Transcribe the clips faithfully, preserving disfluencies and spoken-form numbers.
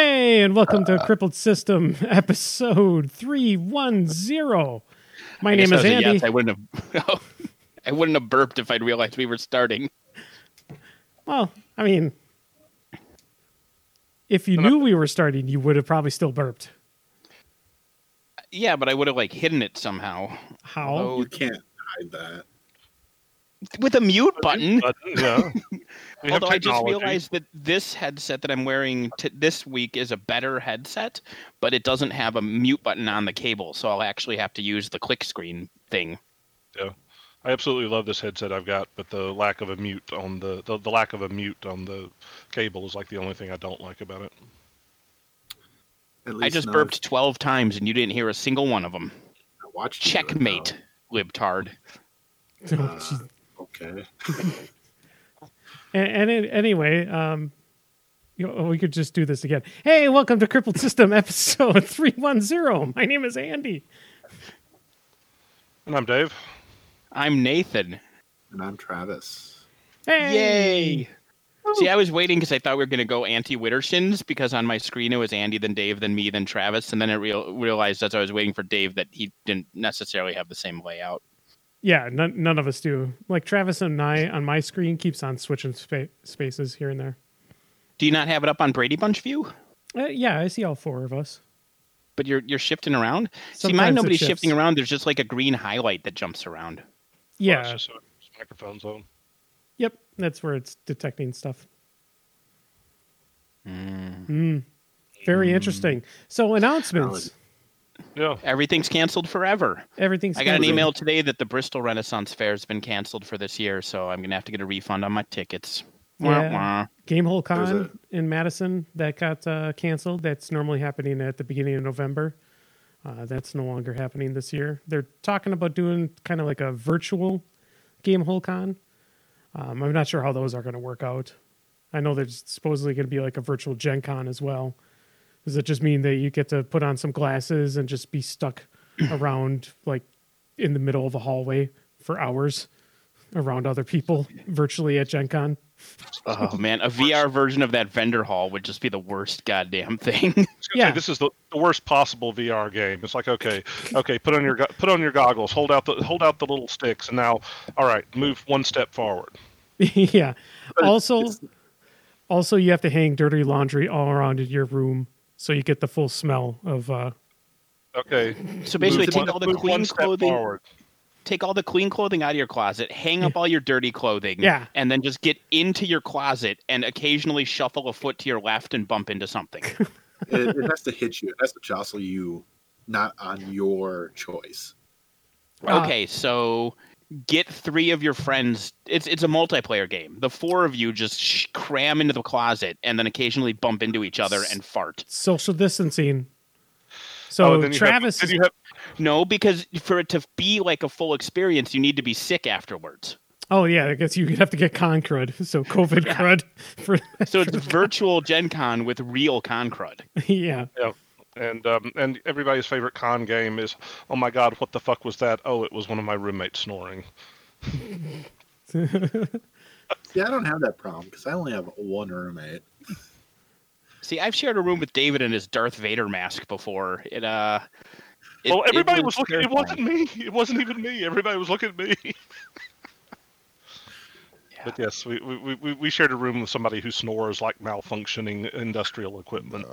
Hey, and welcome to Crippled System, episode three one zero. My I name is Andy. Yes, I wouldn't have. I wouldn't have burped if I'd realized we were starting. Well, I mean, if you knew we were starting, you would have probably still burped. Yeah, but I would have like hidden it somehow. How? Although, You can't hide that. with a mute button. button yeah. We have Although I just technology. realized that this headset that I'm wearing t- this week is a better headset, but it doesn't have a mute button on the cable, so I'll actually have to use the click screen thing. Yeah, I absolutely love this headset I've got, but the lack of a mute on the, the the lack of a mute on the cable is like the only thing I don't like about it. At I least just not burped twelve times and you didn't hear a single one of them. if I watched you do it, Checkmate, libtard. though. Oh, Uh, jeez. okay. and, and it, anyway, um, you know, we could just do this again. Hey, welcome to Crippled System, episode three one zero. My name is Andy. And I'm Dave. I'm Nathan. And I'm Travis. Hey! Yay! See, I was waiting because I thought we were going to go anti-Wittershins because on my screen it was Andy, then Dave, then me, then Travis, and then I real- realized as I was waiting for Dave that he didn't necessarily have the same layout. Yeah, none, none of us do. Like Travis and I on my screen keeps on switching spa- spaces here and there. Do you not have it up on Brady Bunch view? Uh, yeah, I see all four of us. But you're you're shifting around? See, Sometimes mine it nobody's shifts. shifting around. There's just like a green highlight that jumps around. Yeah. Well, it's just a microphone zone. Yep, that's where it's detecting stuff. Mm. Mm. Very interesting. So announcements. Yeah. Everything's canceled forever. Everything's I got an canceled. email today that the Bristol Renaissance Fair has been canceled for this year, so I'm going to have to get a refund on my tickets. Wah, Yeah. wah. Gamehole There's Con in Madison that got uh, canceled. That's normally happening at the beginning of November. Uh, that's no longer happening this year. They're talking about doing kind of like a virtual Gamehole Con. Um, I'm not sure how those are going to work out. I know there's supposedly going to be like a virtual Gen Con as well. Does it just mean that you get to put on some glasses and just be stuck around like in the middle of a hallway for hours around other people virtually at Gen Con? Oh, man. A V R version of that vendor hall would just be the worst goddamn thing. Yeah. Yeah. This is the, the worst possible V R game. It's like, okay, okay, put on your go- put on your goggles, hold out the hold out the little sticks, and now, all right, move one step forward. Yeah. But Also, it's- also you have to hang dirty laundry all around in your room so you get the full smell of. Uh, Okay. So basically, move take one- all the move clean one step clothing, forward. take all the clean clothing out of your closet, hang up all your dirty clothing, Yeah. and then just get into your closet and occasionally shuffle a foot to your left and bump into something. it, it has to hit you. It has to jostle you, not on your choice. Uh, Okay, so get three of your friends. It's it's a multiplayer game. The four of you just sh- cram into the closet and then occasionally bump into each other and fart. social distancing. So Oh, then you have- Travis, then you have, No, because for it to be like a full experience, you need to be sick afterwards. oh yeah, I guess you have to get con crud. So COVID crud for So it's virtual Gen Con with real con crud. yeah. yeah. And um, and everybody's favorite con game is, oh my god, what the fuck was that? Oh, it was one of my roommates snoring. See, I don't have that problem because I only have one roommate. See, I've shared a room with David in his Darth Vader mask before. It uh. it- Well, it everybody was looking. It terrifying. wasn't me. It wasn't even me. Everybody was looking at me. Yeah. But yes, we, we, we, we shared a room with somebody who snores like malfunctioning industrial equipment.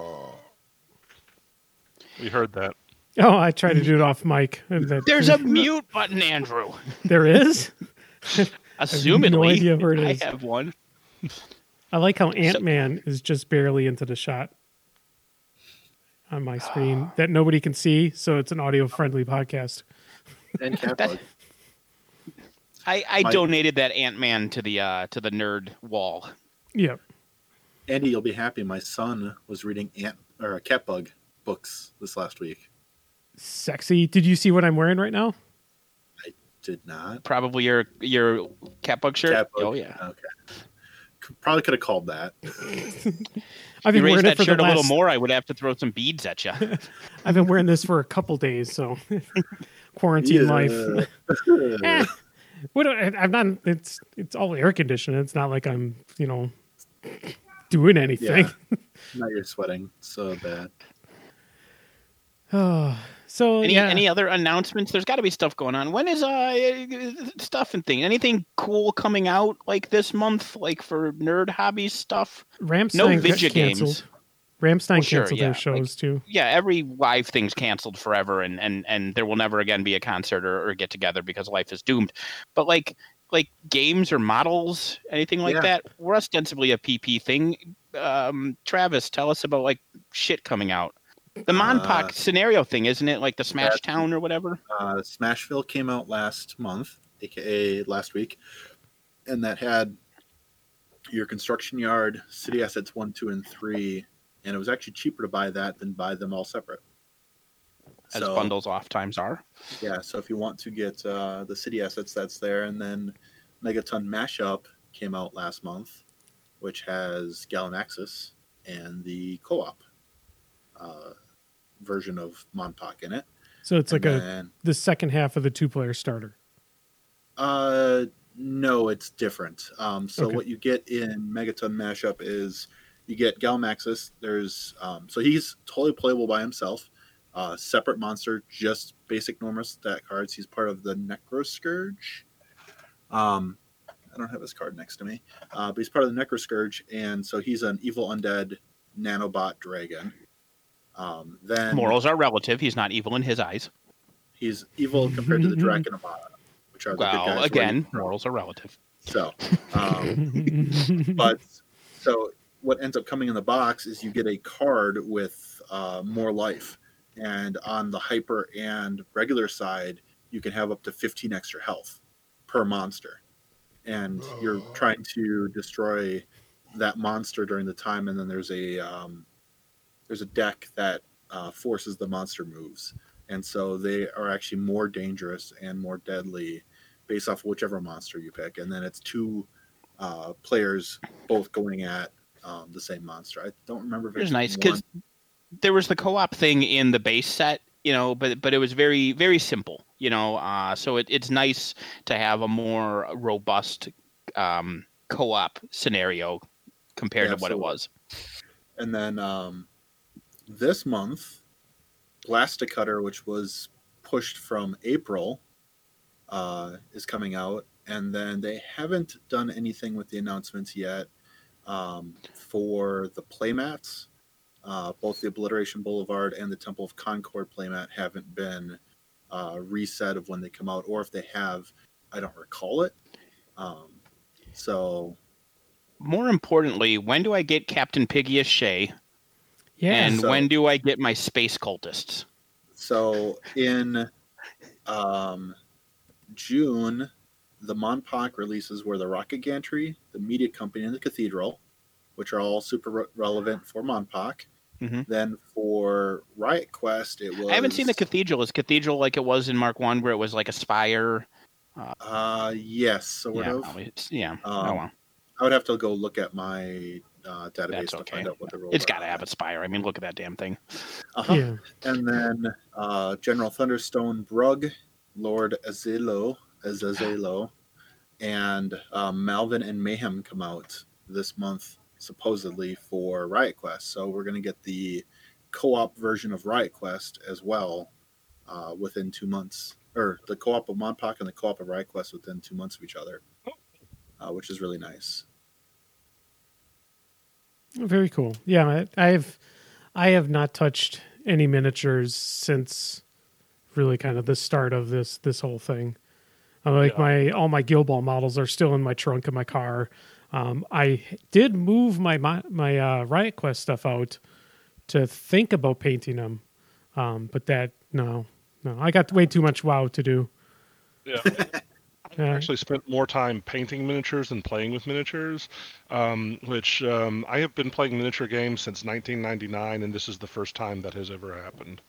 We heard that. Oh, I tried to do it off mic. and that- There's a mute button, Andrew. there is. Assumedly, idea where it I is. have one. I like how Ant Man is just barely into the shot on my screen that nobody can see, so it's an audio friendly podcast. And cat That- bug. I, I My- donated that Ant Man to the uh to the nerd wall. Yeah. Andy, you'll be happy. My son was reading ant or uh, cat bug books this last week. Sexy. Did you see what I'm wearing right now? Did not. Probably your your cat bug shirt. Cat bug. Oh yeah. Okay. C- Probably could have called that. I've You been raised wearing it that for the shirt a little last. more, I would have to throw some beads at you. I've been wearing this for a couple days, so quarantine Yeah. life. Eh, what do I, I'm not. It's it's all air conditioned. It's not like I'm you know doing anything. Yeah. Now you're sweating so bad. Oh, so Any yeah. any other announcements? There's got to be stuff going on. When is uh stuff and thing? Anything cool coming out like this month, like for nerd hobbies stuff? Ramstein No got video canceled. games. Ramstein Well, sure, canceled yeah, their shows like- too. Yeah, every live thing's canceled forever, and and and there will never again be a concert or, or get together because life is doomed. But like like games or models, anything like Yeah. that, we're ostensibly a P P thing. Um, Travis, tell us about like shit coming out. The Monpok Uh, scenario thing, isn't it? Like the Smash that's- Town or whatever. Uh, Smashville came out last month, aka last week, and that had your construction yard, city assets one, two, and three, and it was actually cheaper to buy that than buy them all separate. As So, bundles oftentimes are. Yeah, so if you want to get uh, the city assets, that's there, and then Megaton Mashup came out last month, which has Galaxis and the co-op uh, version of Monpok in it. So it's like And a then- the second half of the two player starter. Uh, no, it's different. Um, so Okay. what you get in Megaton Mashup is you get Galmaxis. There's um, so he's totally playable by himself. Uh, separate monster, just basic normal stat cards. He's part of the Necroscourge. Um, I don't have his card next to me, uh, but he's part of the Necroscourge, and so he's an evil undead nanobot dragon. Um, then Morals are relative. He's not evil in his eyes. he's evil compared to the Draconabata, which are the good guys. Well, where again, you- morals are relative. So, um, but so what ends up coming in the box is you get a card with uh, more life, and on the hyper and regular side, you can have up to fifteen extra health per monster, and you're trying to destroy that monster during the time. And then there's a um, there's a deck that uh, forces the monster moves, and so they are actually more dangerous and more deadly based off whichever monster you pick. And then it's two uh, players both going at um, the same monster. I don't remember if It was it's nice because one- there was the co-op thing in the base set, you know, but but it was very very simple, you know. Uh, so it, it's nice to have a more robust um, co-op scenario compared Yeah, to what it absolutely. was. And then um, this month, Blasticutter, which was pushed from April, uh, is coming out. And then they haven't done anything with the announcements yet um, for the playmats. Uh, both the Obliteration Boulevard and the Temple of Concord playmat haven't been uh, reset of when they come out, or if they have, I don't recall it. Um, so More importantly, when do I get Captain Piggy Shay? Yeah. and so- when do I get my space cultists? So in um, June, the Monpok releases were the Rocket Gantry, the Media Company, and the Cathedral, which are all super re- relevant for Monpok. Mhm. Then for Riot Quest, it was. I haven't seen the cathedral. Is cathedral like it was in Mark One, where it was like a spire? Uh, yes, sort yeah, of. probably. It's, yeah. oh Um, well, I would have to go look at my uh, database that's to okay. find out what the rules It's are got to on have that. a spire. I mean, look at that damn thing. Uh-huh. Yeah. And then uh, General Thunderstone Brug, Lord Azelo, Azazelo, and um, Malvin and Mayhem come out this month, supposedly for Riot Quest. So we're going to get the co-op version of Riot Quest as well uh, within two months. Or the co-op of Monpok and the co-op of Riot Quest within two months of each other, uh, which is really nice. Very cool. Yeah, I, I've I have not touched any miniatures since really kind of the start of this this whole thing. Uh, like Yeah. my all my Guild Ball models are still in my trunk in my car. Um, I did move my my, my uh, Riot Quest stuff out to think about painting them, um, but that no no I got way too much WoW to do. Yeah. I Yeah. actually spent more time painting miniatures than playing with miniatures, um, which um, I have been playing miniature games since nineteen ninety-nine, and this is the first time that has ever happened.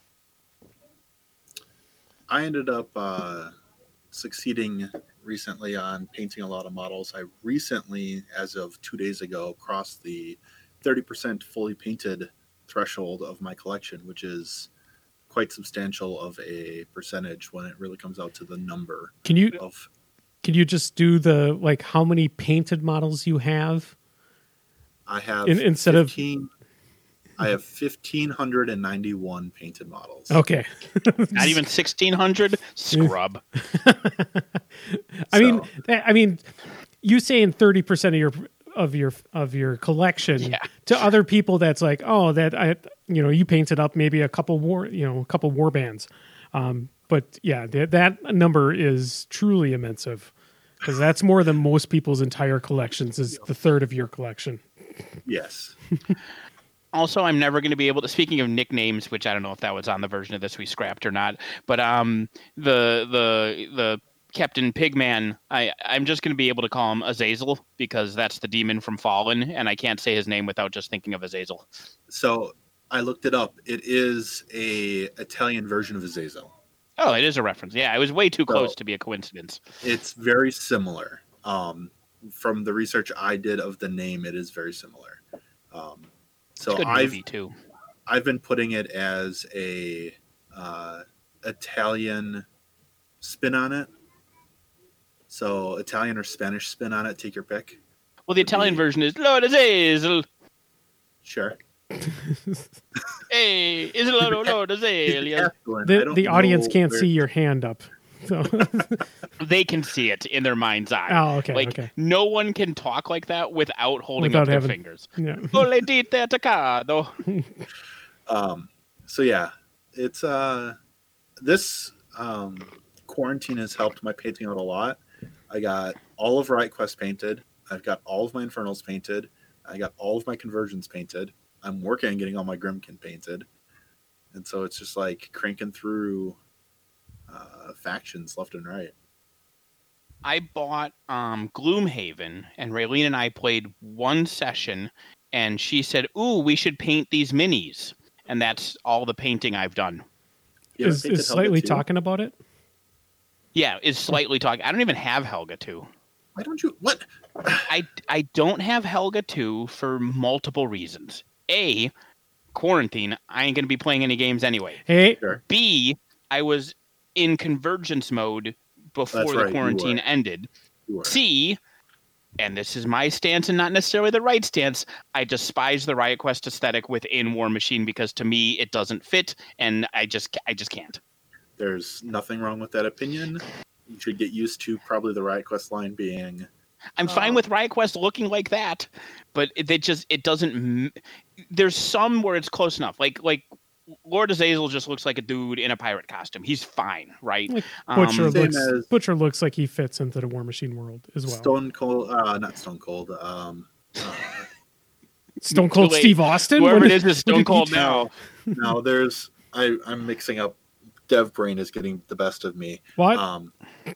I ended up uh, succeeding recently on painting a lot of models. I recently, as of two days ago, crossed the thirty percent fully painted threshold of my collection, which is quite substantial of a percentage when it really comes out to the number Can you of. can you just do the like how many painted models you have, I have In, instead fifteen, I have fifteen hundred and ninety-one painted models. of okay. Not even sixteen hundred. Scrub. I mean, So- that- I mean, you saying thirty percent of your of your of your collection Yeah. to other people, that's like, oh, that I, you know, you painted up maybe a couple war, you know, a couple war bands. Um, but yeah, that, that number is truly immense, because that's more than most people's entire collections. Is the third of your collection. Yes. Also, I'm never going to be able to. Speaking of nicknames, which I don't know if that was on the version of this we scrapped or not, but um, the the the Captain Pigman, I I'm just going to be able to call him Azazel because that's the demon from Fallen, and I can't say his name without just thinking of Azazel. So I looked it up. It is a Italian version of Azazel. Oh, it is a reference. Yeah, it was way too close So- to be a coincidence. It's very similar. Um, from the research I did of the name, it is very similar. Um, so It's a good I've movie too. I've been putting it as a uh, Italian spin on it. So Italian or Spanish spin on it. Take your pick. Well, the Italian be- version is Lord Azazel. Sure. Hey, is it Lord Lord Azazel? Yeah, Glenn, I The don't the audience know can't where- see your hand up. So They can see it in their mind's eye. oh, okay, like okay. no one can talk like that without holding Without up their having- fingers. Yeah. Ole dite attaccado. Um, so yeah, it's uh, this um, quarantine has helped my painting out a lot. I got all of Riot Quest painted. I've got all of my Infernals painted. I got all of my conversions painted. I'm working on getting all my Grimkin painted, and so it's just like cranking through uh, factions left and right. I bought um, Gloomhaven, and Raylene and I played one session, and she said, "Ooh, we should paint these minis," and that's all the painting I've done. You ever Is, painted is Helga slightly too? talking about it? Yeah, is slightly talking. I don't even have Helga two. Why don't you? What? I I don't have Helga two for multiple reasons. A, quarantine. I ain't gonna be playing any games anyway. Hey, Sure. B, I was in convergence mode before That's the right, you quarantine were. ended. You were. C, and this is my stance and not necessarily the right stance, I despise the Riot Quest aesthetic within War Machine because to me it doesn't fit, and I just I just can't. There's nothing wrong with that opinion. You should get used to probably the Riot Quest line being I'm fine Oh. with Riot Quest looking like that, but it, it just it doesn't. m- There's some where it's close enough. Like like Lord Azazel just looks like a dude in a pirate costume. He's fine, right? Like Um, Butcher Same looks as- Butcher looks like he fits into the War Machine world as well. Stone Cold, uh, not Stone Cold. Um, uh, Stone Cold Wait, Steve Austin. whoever What it did- is is what Stone did he Cold do? now. no, there's I. I'm mixing up. Dev brain is getting the best of me. What? Um,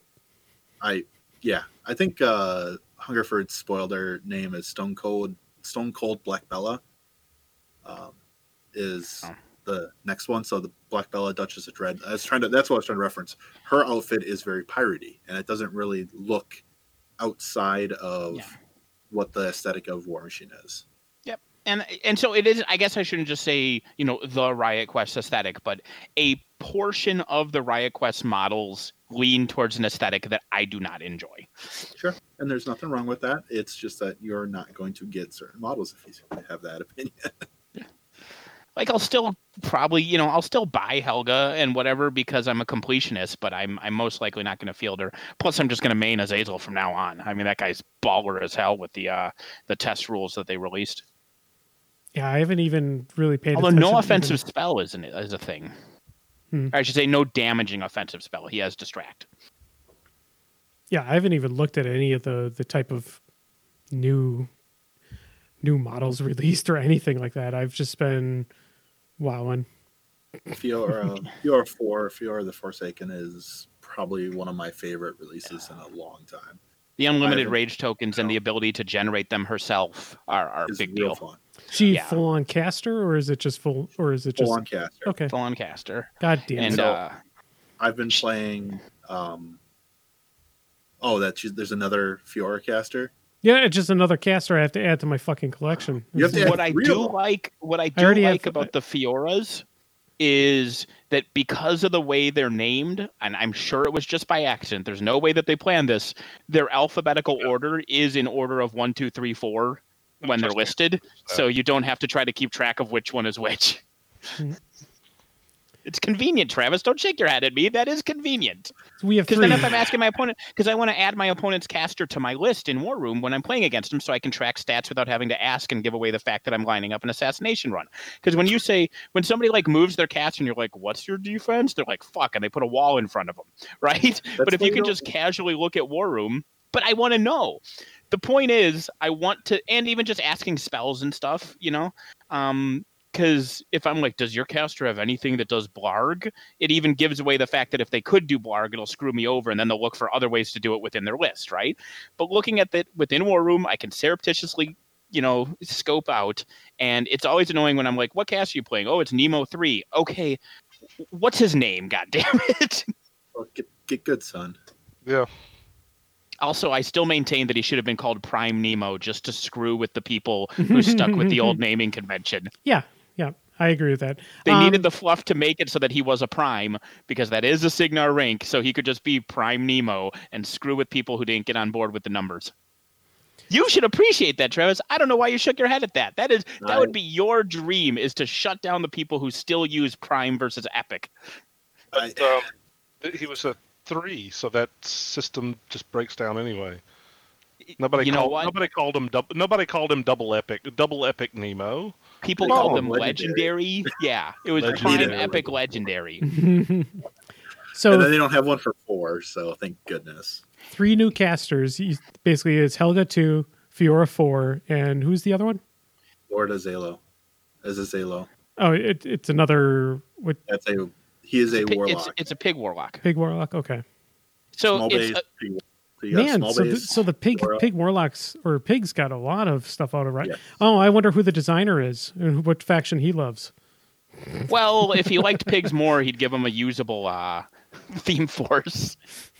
I yeah. I think uh, Hungerford spoiled her name as Stone Cold. Stone Cold Black Bella. Um, is Oh. the next one. So the Black Bella Duchess of Dread. I was trying to. That's what I was trying to reference. Her outfit is very piratey, and it doesn't really look outside of Yeah. what the aesthetic of War Machine is. And and so it is. I guess I shouldn't just say you know the Riot Quest aesthetic, but a portion of the Riot Quest models lean towards an aesthetic that I do not enjoy. Sure, and there's nothing wrong with that. It's just that you're not going to get certain models if you have that opinion. Like I'll still probably you know I'll still buy Helga and whatever because I'm a completionist, but I'm I'm most likely not going to field her. Plus, I'm just going to main Azazel from now on. I mean that guy's baller as hell with the uh, the test rules that they released. Yeah, I haven't even really paid Although attention. no to offensive even- spell isn't is a thing. Hmm. Or I should say no damaging offensive spell. He has distract. Yeah, I haven't even looked at any of the the type of new new models released or anything like that. I've just been wowing. Fiora, Fiora four, Fiora the Forsaken is probably one of my favorite releases in a long time. The unlimited haven't- rage tokens and the ability to generate them herself are, are a It's big real deal. fun. She Yeah. full on caster, or is it just full, or is it just Full on caster. okay? Full on caster. God damn And it! So- uh, I've been playing. Um, oh, that's there's another Fiora caster. Yeah, it's just another caster I have to add to my fucking collection. You have to add what I three do of them. like, what I I do already like have- about the Fioras is that because of the way they're named, and I'm sure it was just by accident. There's no way that they planned this. Their alphabetical order is in order of one, two, three, four. when they're Just- listed, so you don't have to try to keep track of which one is which. Mhm. It's convenient, Travis. Don't shake your head at me. That is convenient. So we have Because three. then if I'm asking my opponent, because I want to add my opponent's caster to my list in War Room when I'm playing against him, so I can track stats without having to ask and give away the fact that I'm lining up an assassination run. Because when you say, when somebody like moves their caster and you're like, what's your defense? They're like, fuck, and they put a wall in front of them, right? But if why you you can don't- just casually look at War Room, but I want to know. The point is, I want to, and even just asking spells and stuff, you know, um, because if I'm like, does your caster have anything that does Blarg? It even gives away the fact that if they could do Blarg, it'll screw me over, and then they'll look for other ways to do it within their list, right? But looking at that within War Room, I can surreptitiously, you know, scope out, and it's always annoying when I'm like, what cast are you playing? Oh, it's Nemo three. Okay, what's his name? God damn it! Well, get, get good, son. Yeah. Also, I still maintain that he should have been called Prime Nemo just to screw with the people who stuck with the old naming convention. Yeah, yeah, I agree with that. They Um, needed the fluff to make it so that he was a Prime, because that is a Signar rank, so he could just be Prime Nemo and screw with people who didn't get on board with the numbers. You should appreciate that, Travis. I don't know why you shook your head at that. That is that I- would be your dream, is to shut down the people who still use Prime versus Epic. But I- um, th- he was a three, so that system just breaks down anyway. Nobody You know called. what? Nobody called him. Dub, nobody called him double epic. Double epic Nemo. People They called call them him legendary. legendary. Yeah, it was Legendary. Prime Epic Legendary. so and then they don't have one for four, so thank goodness. three new casters. You- Basically, it's Helga two, Fiora four, and who's the other one? Lord Azalo. As a Zalo. Oh, it, it's another what, That's a he is a Pi- warlock. It's, it's a pig warlock. pig warlock. Okay, So small it's base. a, pig- so you got man. small So the, base, so the pig Fiora. pig warlocks or pigs got a lot of stuff out of right. Yes. Oh, I wonder who the designer is and what faction he loves. well, if he liked pigs more, he'd give him a usable uh, theme force.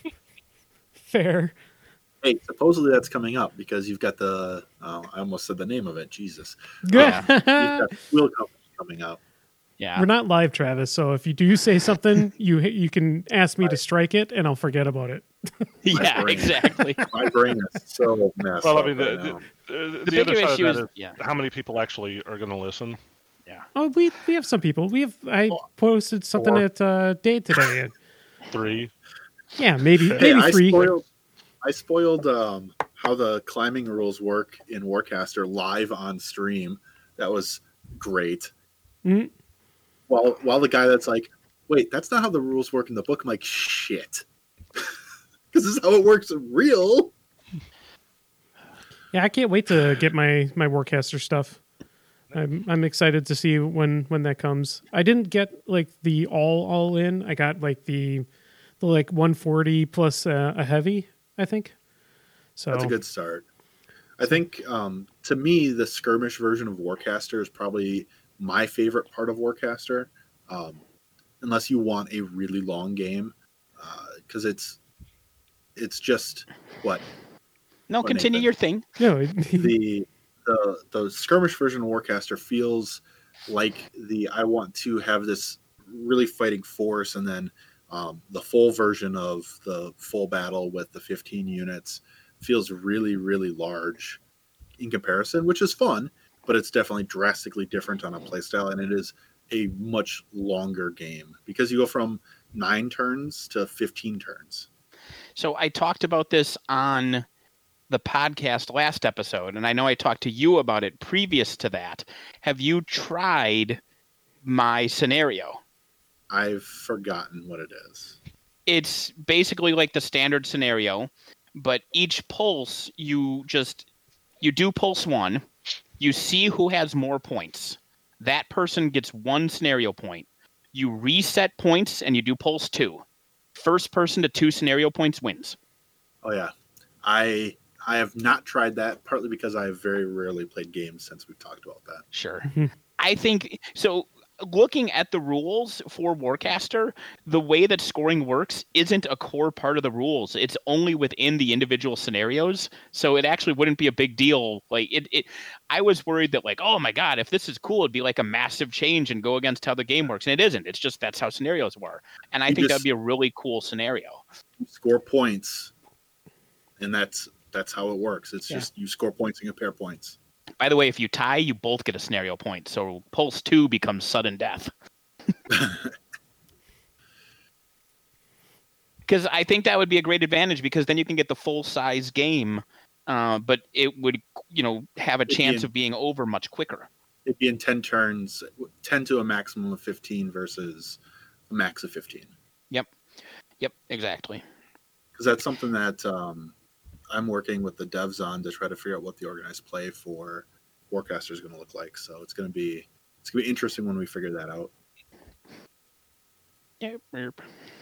Fair. Hey, supposedly that's coming up because you've got the. Oh, I almost said the name of it. Jesus. Good. You've got Wheel Company coming up. Yeah. We're not live, Travis. So if you do say something, you you can ask me to strike it, and I'll forget about it. Yeah, brain. exactly. My brain is so messed Well, I up mean, right the, now. the, the, The the other bigger side issue of is, that is yeah, how many people actually are going to listen. yeah. Oh, we we have some people. We have. I posted something Four. at uh, Day today. And Three. yeah, maybe Hey, maybe I three. spoiled. I spoiled um, how the climbing rules work in Warcaster live on stream. That was great. Mhm. While while the guy that's like, wait, that's not how the rules work in the book. I'm like, shit, because this is how it works in real. Yeah, I can't wait to get my my Warcaster stuff. I'm I'm excited to see when when that comes. I didn't get like the all all in. I got like the the like one forty plus uh, a heavy. I think. So That's a good start. I think um, to me, the skirmish version of Warcaster is probably my favorite part of Warcaster, um, unless you want a really long game, because it's it's just what No, What, continue Nathan? your thing. no, the the the skirmish version of Warcaster feels like the I want to have this really fighting force, and then um, the full version of the full battle with the fifteen units feels really really large in comparison, which is fun, but it's definitely drastically different on a playstyle, and it is a much longer game because you go from nine turns to fifteen turns. So I talked about this on the podcast last episode, and I know I talked to you about it previous to that. Have you tried my scenario? I've forgotten what it is. It's basically like the standard scenario, but each pulse you just you do pulse one, you see who has more points. That person gets one scenario point. You reset points and you do pulse two. First person to two scenario points wins. Oh yeah, I I have not tried that, partly because I have very rarely played games since we've talked about that. Sure. I think so. Looking at the rules for Warcaster, the way that scoring works isn't a core part of the rules. It's only within the individual scenarios. So it actually wouldn't be a big deal. Like it, it I was worried that like, oh my God, if this is cool, it'd be like a massive change and go against how the game works. And it isn't. It's just that's how scenarios were. And I You think just- that'd be a really cool scenario. You score points, and that's that's how it works. It's Yeah. just you score points and compare points. By the way, if you tie, you both get a scenario point. So Pulse two becomes sudden death. Because I think that would be a great advantage, because then you can get the full size game, uh, but it would, you know, have a It'd be chance in- of being over much quicker. It'd be in ten turns, ten to a maximum of fifteen versus a max of fifteen. Yep. Yep, exactly. Because that's something that um, I'm working with the devs on to try to figure out what the organized play for Warcaster is going to look like. So it's going to be it's going to be interesting when we figure that out. Yep. yep.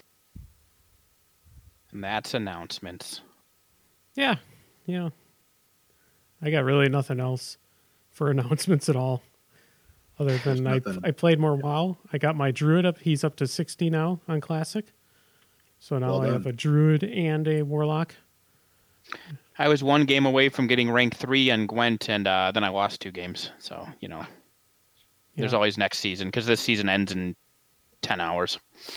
And that's announcements. Yeah, yeah. I got really nothing else for announcements at all, other than I nothing. I played more WoW. I got my druid up. He's up to sixty now on Classic. So now Well I done. have a druid and a warlock. I was one game away from getting rank three on Gwent, and uh, then I lost two games. So, you know, there's Yeah. always next season, because this season ends in ten hours.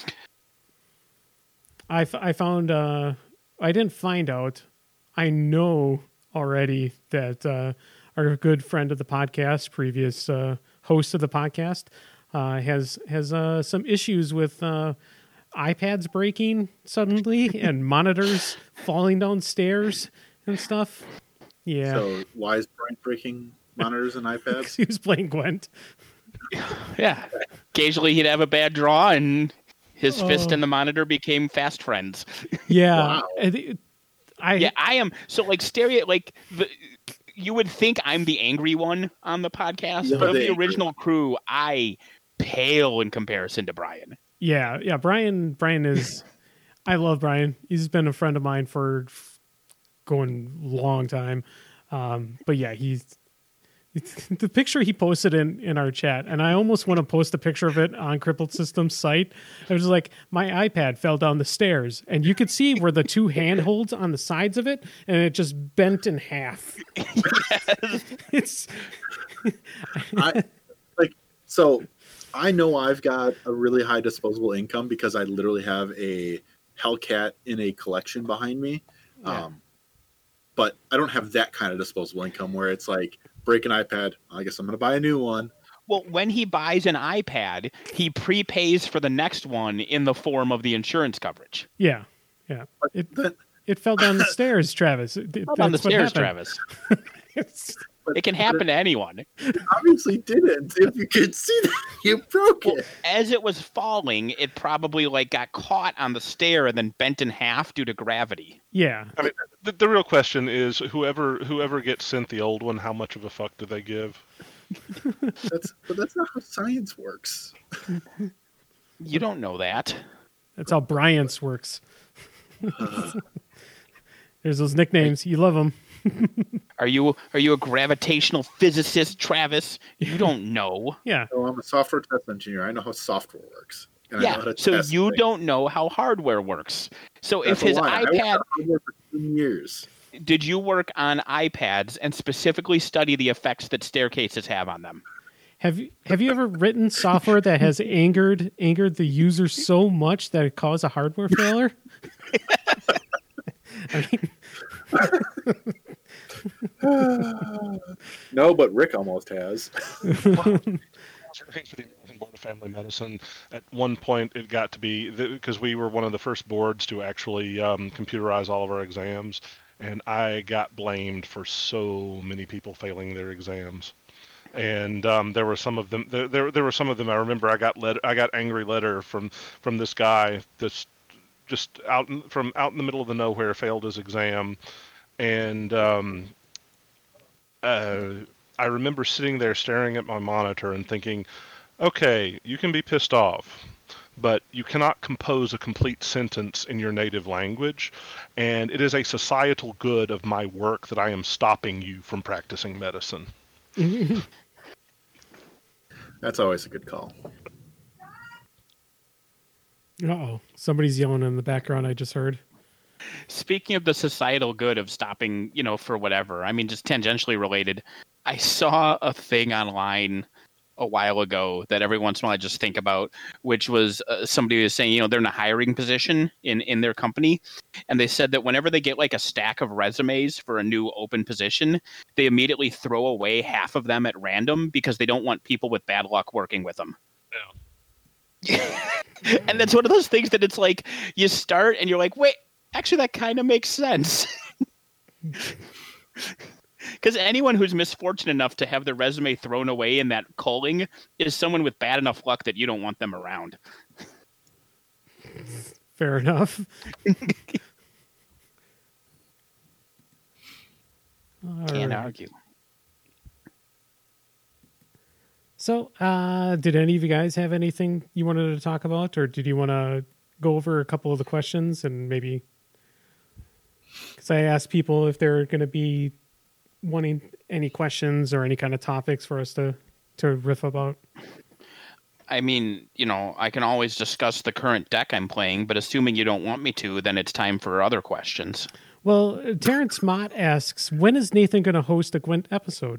I, f- I found uh, I didn't find out. I know already that uh, our good friend of the podcast, previous uh, host of the podcast, uh, has has uh, some issues with uh, iPads breaking suddenly and monitors falling downstairs and stuff. Yeah, So why is Brian breaking monitors and iPads? he was playing Gwent. Yeah. Occasionally he'd have a bad draw, and his fist Oh. and the monitor became fast friends. Yeah, Wow. I, thi- I Yeah, I am. So, like, stereo, like, the, you would think I'm the angry one on the podcast, You're but of the the angry original crew, I pale in comparison to Brian. Yeah, yeah. Brian, Brian is. I love Brian. He's been a friend of mine for going long time. Um, but yeah, he's the picture he posted in in our chat, and I almost want to post a picture of it on Crippled Systems site. It was like my iPad fell down the stairs, and you could see where the two handholds on the sides of it, and it just bent in half. It's I like so I know I've got a really high disposable income because I literally have a Hellcat in a collection behind me. Yeah. Um, but I don't have that kind of disposable income where it's like break an iPad. I guess I'm going to buy a new one. Well, when he buys an iPad, he prepays for the next one in the form of the insurance coverage. yeah, yeah. But It then, it fell down the stairs, Travis. It- Up on the that's what stairs, happened. Travis. It's- but- It can but happen to anyone. It obviously didn't. If you could see that, you broke Well, it. as it was falling, it probably like got caught on the stair and then bent in half due to gravity. yeah, I mean, the, the real question is whoever whoever gets sent the old one, how much of a fuck do they give? That's but that's not how science works. You don't know that. that's how Bryant's works. There's those nicknames. You love them. Are you are you a gravitational physicist, Travis? You don't know. Yeah, So I'm a software test engineer. I know how software works. And I know Yeah, how to so test you things. don't know how hardware works. So if That's a his lie. I worked iPad, on hardware for two years. did you work on iPads and specifically study the effects that staircases have on them? have you have you ever written software that has angered angered the user so much that it caused a hardware failure? I mean, No, but Rick almost has. I was working for the American Board of Family Medicine. At one point, it got to be because we were one of the first boards to actually um, computerize all of our exams, and I got blamed for so many people failing their exams. And um, there were some of them. There, there, there were some of them. I remember I got let, I got angry letter from from this guy that's just out in, from out in the middle of the nowhere failed his exam, and um, uh, I remember sitting there staring at my monitor and thinking, okay, you can be pissed off, but you cannot compose a complete sentence in your native language, and it is a societal good of my work that I am stopping you from practicing medicine. That's always a good call. uh-oh, somebody's yelling in the background. I just heard. Speaking of the societal good of stopping, you know, for whatever, I mean, just tangentially related, I saw a thing online a while ago that every once in a while I just think about, which was uh, somebody was saying, you know, they're in a hiring position in, in their company. And they said that whenever they get like a stack of resumes for a new open position, they immediately throw away half of them at random because they don't want people with bad luck working with them. Yeah. And that's one of those things that it's like you start and you're like, wait, actually, that kind of makes sense. Because anyone who's misfortunate enough to have their resume thrown away in that culling is someone with bad enough luck that you don't want them around. Fair enough. Can't right. argue. So, uh, did any of you guys have anything you wanted to talk about, or did you want to go over a couple of the questions and maybe? Because I asked people if they're going to be wanting any questions or any kind of topics for us to, to riff about. I mean, you know, I can always discuss the current deck I'm playing, but assuming you don't want me to, then it's time for other questions. Well, Terrence Mott asks, when is Nathan going to host a Gwent episode?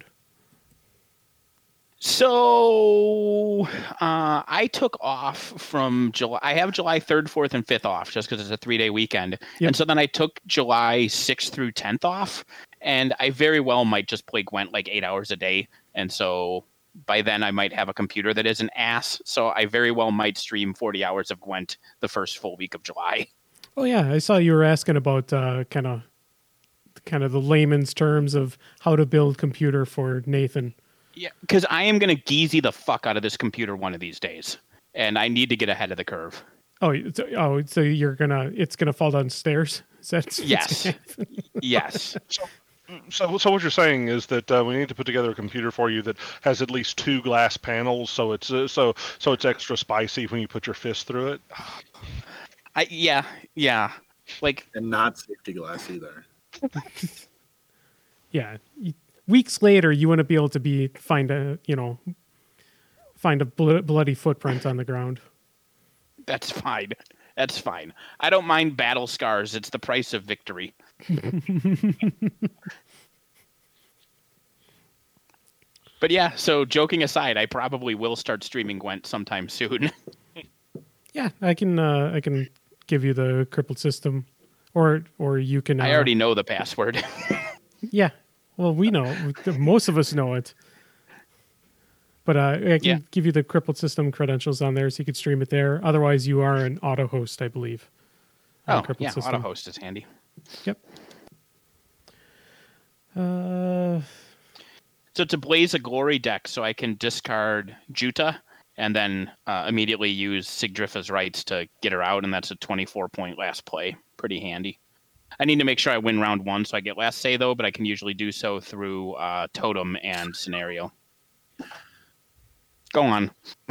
So uh, I took off from July. I have July third, fourth, and fifth off just because it's a three-day weekend. Yep. And so then I took July sixth through tenth off. And I very well might just play Gwent like eight hours a day. And so by then I might have a computer that is an ass. So I very well might stream forty hours of Gwent the first full week of July. Oh, yeah. I saw you were asking about uh, kind of kind of the layman's terms of how to build computer for Nathan. Yeah, because I am going to geezy the fuck out of this computer one of these days, and I need to get ahead of the curve. Oh, so, oh, so you're gonna it's gonna fall down stairs? Is that yes, yes. So, so, so what you're saying is that uh, we need to put together a computer for you that has at least two glass panels, so it's uh, so so it's extra spicy when you put your fist through it. I yeah yeah like and not safety glass either. Yeah. Weeks later, you want to be able to be find a you know find a bl- bloody footprint on the ground. That's fine. That's fine. I don't mind battle scars. It's the price of victory. But yeah, so joking aside, I probably will start streaming Gwent sometime soon. Yeah, I can uh, I can give you the crippled system, or or you can. Uh, I already know the password. Yeah. Well, we know. Most of us know it. But uh, I can Yeah. give you the crippled system credentials on there so you could stream it there. Otherwise, you are an auto host, I believe. on Oh, Crippled yeah, System. auto host is handy. Yep. Uh, So it's a Blaze of Glory deck, so I can discard Juta and then uh, immediately use Sigdrifa's Rights to get her out, and that's a twenty-four point last play. Pretty handy. I need to make sure I win round one, so I get last say, though, but I can usually do so through uh, Totem and Scenario. Go on.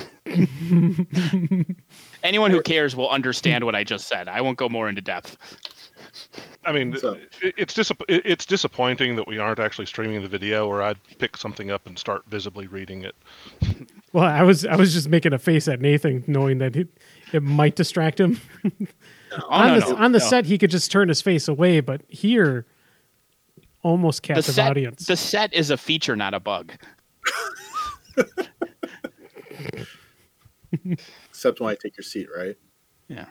Anyone who cares will understand what I just said. I won't go more into depth. I mean, So- it, it's dis- it's disappointing that we aren't actually streaming the video, or I'd pick something up and start visibly reading it. well, I was I was just making a face at Nathan, knowing that it, it might distract him. Oh, on no, the, no, on the no. set, he could just turn his face away, but here, almost The captive set, audience. the set is a feature, not a bug. Except when I take your seat, right? Yeah.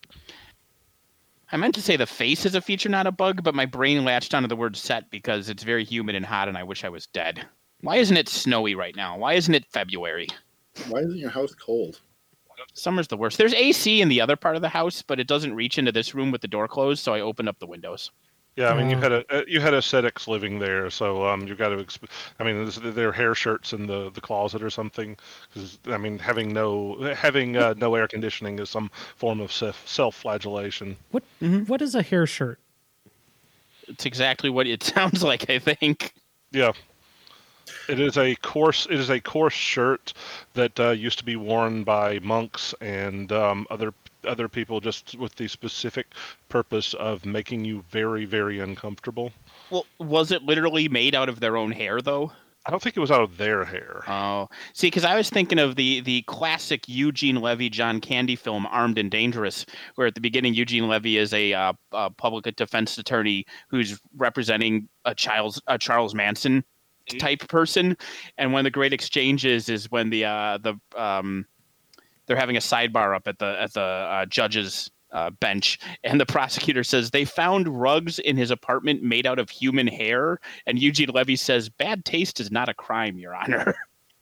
I meant to say the face is a feature, not a bug, but my brain latched onto the word set because it's very humid and hot and I wish I was dead. Why isn't it snowy right now? Why isn't it February? Why isn't your house cold? Summer's the worst. There's A C in the other part of the house, but it doesn't reach into this room with the door closed, so I opened up the windows. Yeah, I mean, you Uh, had a uh, you had ascetics living there, so um, you've got to. Exp- I mean, there's, there are hair shirts in the, the closet or something. Because I mean, having no having uh, no air conditioning is some form of self self flagellation. what what is a hair shirt? It's exactly what it sounds like, I think. Yeah, it is a coarse it is a coarse shirt that uh, used to be worn by monks and um, other other people just with the specific purpose of making you very very uncomfortable. Well, was it literally made out of their own hair, though? I don't think it was out of their hair. Oh, see, because I was thinking of the the classic Eugene Levy John Candy film, Armed and Dangerous, where at the beginning Eugene Levy is a, uh, a public defense attorney who's representing a Charles a Charles Manson type person. And one of the great exchanges is when the uh, the um, they're having a sidebar up at the at the uh, judge's uh, bench, and the prosecutor says they found rugs in his apartment made out of human hair, and Eugene Levy says, "Bad taste is not a crime, Your Honor."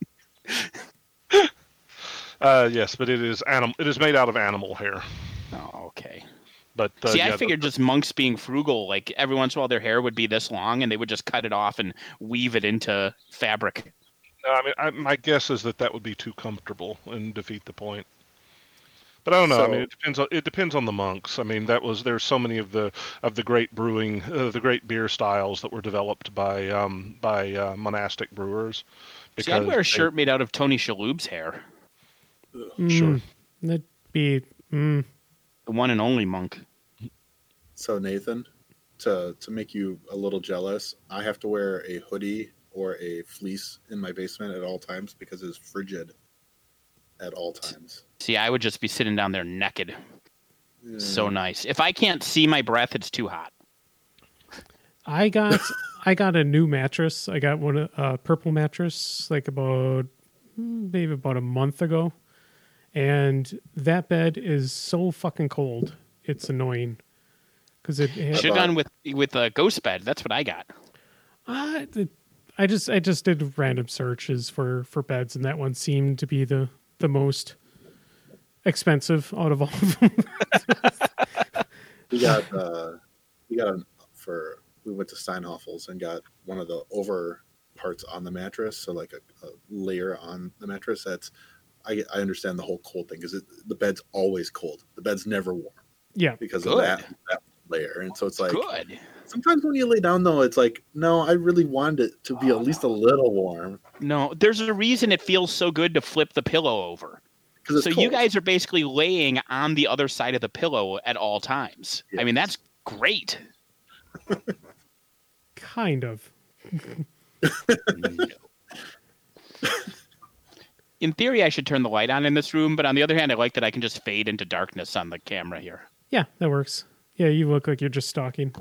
uh, yes, but it is animal. It is made out of animal hair. Oh, okay. But uh, see, yeah, I figured the, just monks being frugal, like every once in a while their hair would be this long, and they would just cut it off and weave it into fabric. I mean, I, my guess is that that would be too comfortable and defeat the point. But I don't know. So, I mean, it depends. On, it depends on the monks. I mean, that was there's so many of the of the great brewing, uh, the great beer styles that were developed by um, by uh, monastic brewers. See, I'd wear a they, shirt made out of Tony Shalhoub's hair. Mm, Sure. That'd be. Mm. The one and only monk. So Nathan, to to make you a little jealous, I have to wear a hoodie or a fleece in my basement at all times because it's frigid at all times. See, I would just be sitting down there naked. Yeah. So nice. If I can't see my breath, it's too hot. I got I got a new mattress. I got one a uh, purple mattress like about maybe about a month ago, and that bed is so fucking cold. It's annoying because it. it Should have gone with with a ghost bed. That's what I got. uh, it, I just I just did random searches for, for beds, and that one seemed to be the, the most expensive out of all of them. We got uh, we got a, for we went to Steinhoffel's and got one of the over parts on the mattress, so like a, a layer on the mattress. That's I I understand the whole cold thing because the bed's always cold. The bed's never warm Yeah, because Good. of that that layer, and so it's like Good. sometimes when you lay down though, it's like no, I really wanted it to be at least a little warm. No, there's a reason it feels so good to flip the pillow over. It's So cold. you guys are basically laying on the other side of the pillow at all times. Yes. I mean, that's great. kind of. In theory, I should turn the light on in this room, but on the other hand, I like that I can just fade into darkness on the camera here. Yeah, that works. Yeah, you look like you're just stalking.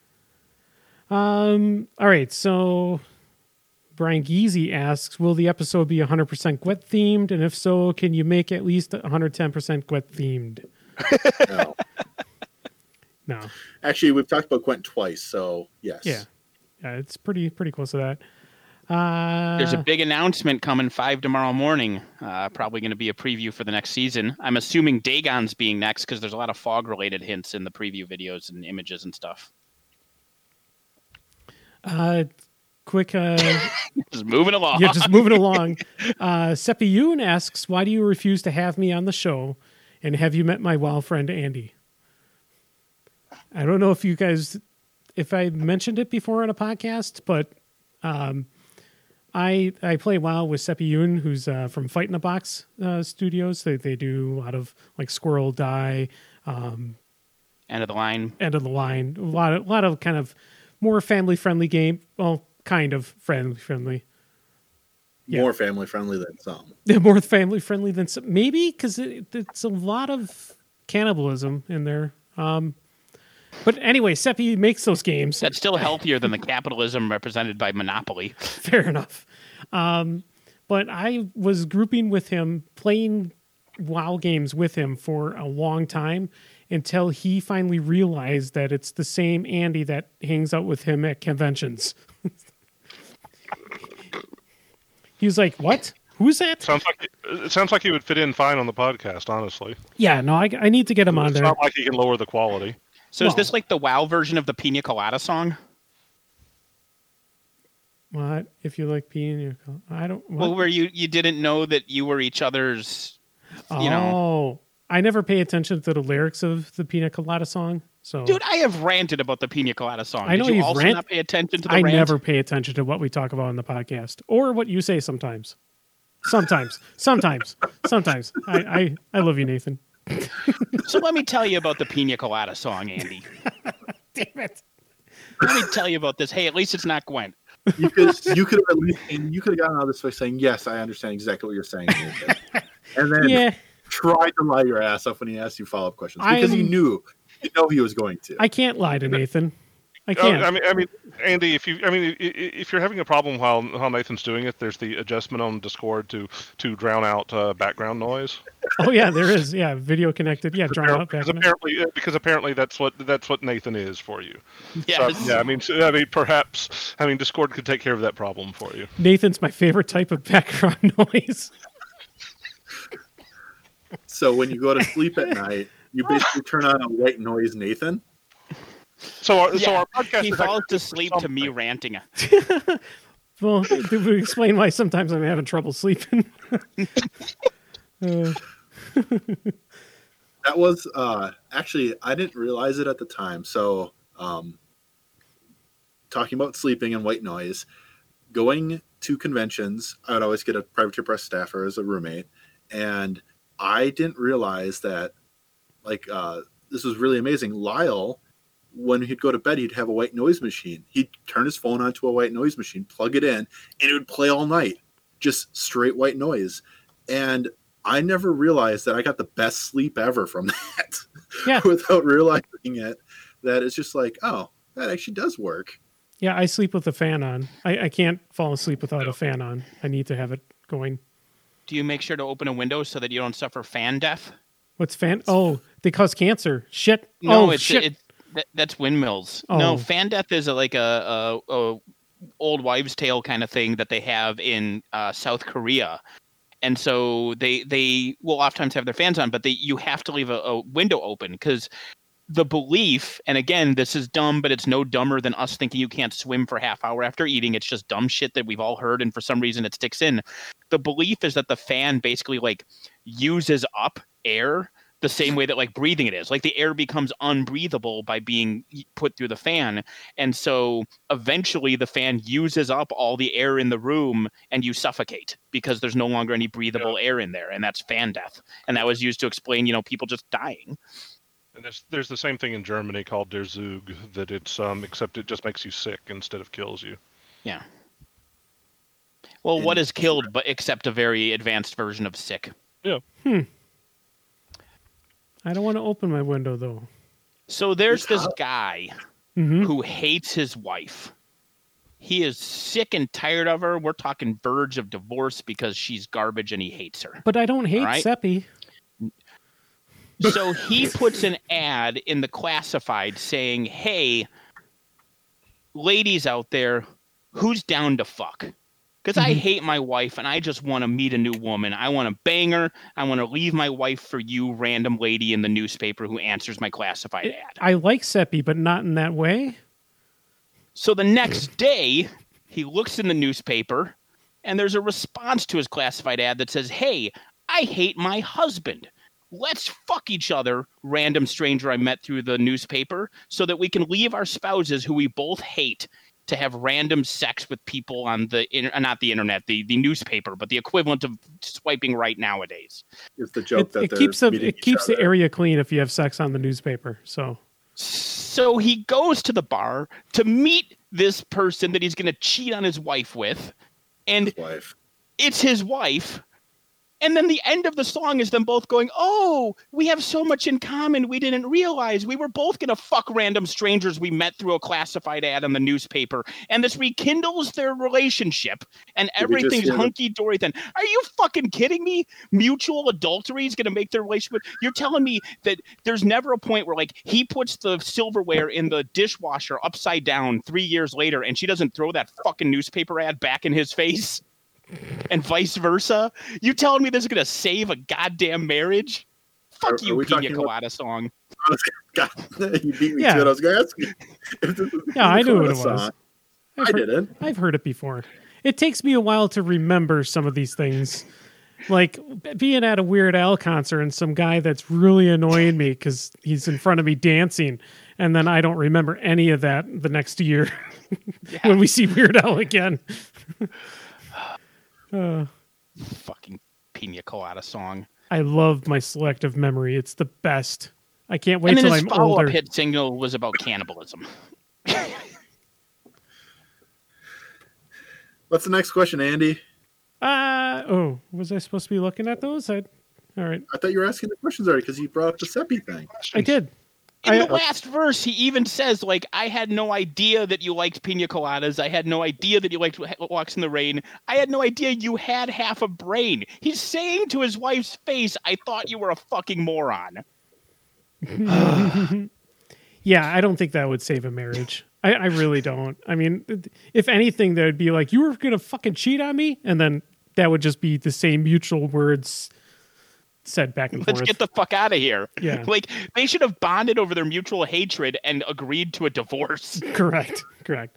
Um. All right, so Brian Geezy asks, will the episode be one hundred percent Gwet themed? And if so, can you make at least one hundred ten percent Gwet themed? No. No. Actually, we've talked about Gwent twice, so yes. Yeah. Yeah, it's pretty pretty close to that. Uh, There's a big announcement coming five tomorrow morning. Uh, probably going to be a preview for the next season. I'm assuming Dagon's being next because there's a lot of fog-related hints in the preview videos and images and stuff. uh, quick. Uh, Just moving along. yeah, just moving along. Uh, Seppi Yoon asks, why do you refuse to have me on the show? And have you met my WoW friend Andy? I don't know if you guys, if I mentioned it before on a podcast, but um, I I play WoW with Seppi Yoon, who's uh, from Fight in a Box uh, Studios. They they do a lot of like Squirrel Die, um, End of the line. End of the Line, a lot of a lot of kind of more family friendly game. Well, kind of friendly friendly. Yeah. More family friendly than some. They're more family friendly than some, maybe because it, it's a lot of cannibalism in there. Um, but anyway, Seppi makes those games. That's still healthier than the capitalism represented by Monopoly. Fair enough. Um, but I was grouping with him, playing WoW games with him for a long time until he finally realized that it's the same Andy that hangs out with him at conventions. He was like, "What? Who's that?" Sounds like it sounds like he would fit in fine on the podcast. Honestly, Yeah, no, I, I need to get him on it's there. not like he can lower the quality. So is Well- this like the WoW version of the Pina Colada song? What if you like peeing in your co- I don't. What? Well, where you, you didn't know that you were each other's, you oh, know. I never pay attention to the lyrics of the Pina Colada song. So Dude, I have ranted about the Pina Colada song. I know Did you you've also rant- not pay attention to the I rant? never pay attention to what we talk about on the podcast or what you say sometimes. Sometimes, sometimes, sometimes. I, I, I love you, Nathan. So let me tell you about the Pina Colada song, Andy. Damn it. Let me tell you about this. Hey, at least it's not Gwen. You could you could have at least you could have gotten out of this by saying yes, I understand exactly what you're saying, Nathan. And then Yeah, try to lie your ass off when he asked you follow up questions because you I'm- knew you know he was going to. I can't lie to Nathan. I Oh, can't. I mean, I mean, Andy, if you, I mean, i- i- if you're having a problem while while Nathan's doing it, there's the adjustment on Discord to to drown out uh, background noise. Oh yeah, there is. Yeah, video connected. Yeah, drawn out Because back. apparently, uh, because apparently that's what that's what Nathan is for you. Yes. So, yeah, I mean, so, I mean, perhaps, I mean, Discord could take care of that problem for you. Nathan's my favorite type of background noise. So when you go to sleep at night, you basically turn on a white noise, Nathan. So, our, so Yeah, our podcast he is falls actually to sleep to me something. ranting. Well, it would explain why sometimes I'm having trouble sleeping. uh, That was uh, actually, I didn't realize it at the time. So, um, talking about sleeping and white noise, going to conventions, I would always get a privateer press staffer as a roommate. And I didn't realize that, like, uh, this was really amazing. Lyle, when he'd go to bed, he'd have a white noise machine. He'd turn his phone onto a white noise machine, plug it in, and it would play all night, just straight white noise. And I never realized that I got the best sleep ever from that. Yeah. Without realizing it, that it's just like, oh, that actually does work. yeah, I sleep with the fan on. I, I can't fall asleep without a fan on. I need to have it going. Do you make sure to open a window so that you don't suffer fan death? What's fan? Oh, they cause cancer. Shit. No, oh, it's shit. It, that, that's windmills. Oh. No, fan death is a, like a, a, a old wives' tale kind of thing that they have in uh, South Korea. And so they they will oftentimes have their fans on, but they you have to leave a, a window open because the belief, and again, this is dumb, but it's no dumber than us thinking you can't swim for a half hour after eating. It's just dumb shit that we've all heard, and for some reason it sticks in. The belief is that the fan basically like uses up air the same way that like breathing it is. Like the air becomes unbreathable by being put through the fan. And so eventually the fan uses up all the air in the room and you suffocate because there's no longer any breathable air in there. And that's fan death. And that was used to explain, you know, people just dying. And there's there's the same thing in Germany called Der Zug, that it's um except it just makes you sick instead of kills you. Yeah. Well, what is killed but except a very advanced version of sick? Yeah. Hmm. I don't want to open my window though. So there's this guy hmm who hates his wife. He is sick and tired of her. We're talking verge of divorce because she's garbage and he hates her. But I don't hate All right. Seppi. So he puts an ad in the classified saying, hey, ladies out there, who's down to fuck? Because I Mhm. hate my wife and I just want to meet a new woman. I want to bang her. I want to leave my wife for you, random lady in the newspaper who answers my classified ad. I like Seppi, but not in that way. So the next day, he looks in the newspaper and there's a response to his classified ad that says, hey, I hate my husband. Let's fuck each other, random stranger I met through the newspaper, so that we can leave our spouses who we both hate to have random sex with people on the inter- not the internet, the, the newspaper, but the equivalent of swiping right nowadays. It's the joke It, that it they're keeps the meeting it each keeps the other. area clean if you have sex on the newspaper. So So he goes to the bar to meet this person that he's going to cheat on his wife with, and His wife. it's his wife. And then the end of the song is them both going, oh, we have so much in common we didn't realize. We were both going to fuck random strangers we met through a classified ad in the newspaper. And this rekindles their relationship. And Did we just everything's hear the- hunky-dory then. Are you fucking kidding me? Mutual adultery is going to make their relationship... You're telling me that there's never a point where, like, he puts the silverware in the dishwasher upside down three years later and she doesn't throw that fucking newspaper ad back in his face? And vice versa? You telling me this is going to save a goddamn marriage? Fuck Are- you, are we Pina talking Colada song. God, you beat me Yeah. to it. I was going to ask you. If this is a yeah, I knew what it Dakota was. song. I've I heard, didn't. I've heard it before. It takes me a while to remember some of these things. Like being at a Weird Al concert and some guy that's really annoying me because he's in front of me dancing, and then I don't remember any of that the next year when we see Weird Al again. uh, Fucking Pina Colada song. I love my selective memory. It's the best. I can't wait And then till his I'm follow-up older. hit single was about cannibalism. What's the next question, Andy? Uh, oh, was I supposed to be looking at those? I, all right, I thought you were asking the questions already because you brought up the Seppi thing. I did. In I, the last verse, he even says, like, I had no idea that you liked pina coladas. I had no idea that you liked Walks in the Rain. I had no idea you had half a brain. He's saying to his wife's face, I thought you were a fucking moron. yeah, I don't think that would save a marriage. I, I really don't. I mean, if anything, that would be like, you were going to fucking cheat on me? And then that would just be the same mutual words said back and Let's forth. get the fuck out of here. Yeah. Like, they should have bonded over their mutual hatred and agreed to a divorce. Correct. Correct.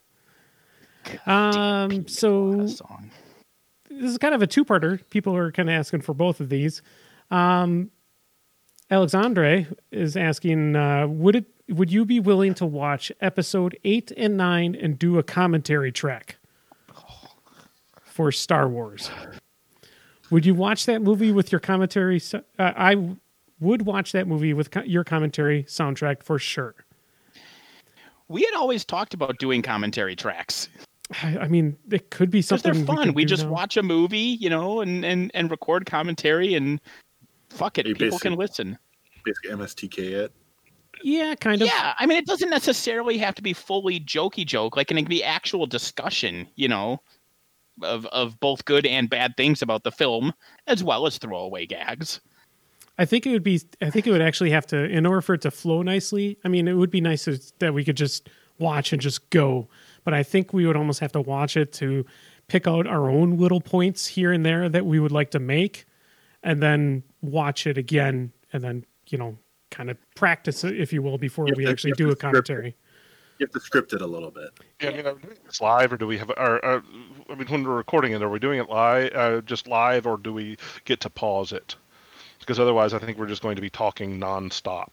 Um. So Song. this is kind of a two-parter. People are kind of asking for both of these. Um, Alexandre is asking, uh, would it would you be willing to watch episode eight and nine and do a commentary track for Star Wars? Would you watch that movie with your commentary? Uh, I would watch that movie with co- your commentary soundtrack for sure. We had always talked about doing commentary tracks. I, I mean, it could be Because something they're we fun. could We, do just now. watch a movie, you know, and, and, and record commentary and fuck it. You People can basically- listen. Basically, M S T K it. Yeah, kind of. Yeah, I mean, it doesn't necessarily have to be fully jokey joke. Like, it can be actual discussion, you know, of of both good and bad things about the film, as well as throwaway gags. I think it would be. I think it would actually have to, in order for it to flow nicely. I mean, it would be nice if- that we could just watch and just go. But I think we would almost have to watch it to pick out our own little points here and there that we would like to make, and then watch it again, and then you know, kind of practice it, if you will, before You have we to- actually you have do to a script it. commentary. You have to script it a little bit. Yeah, I mean, are we doing this live, or do we have? Or, or, I mean, when we're recording it, are we doing it live, uh, just live, or do we get to pause it? Because otherwise, I think we're just going to be talking nonstop.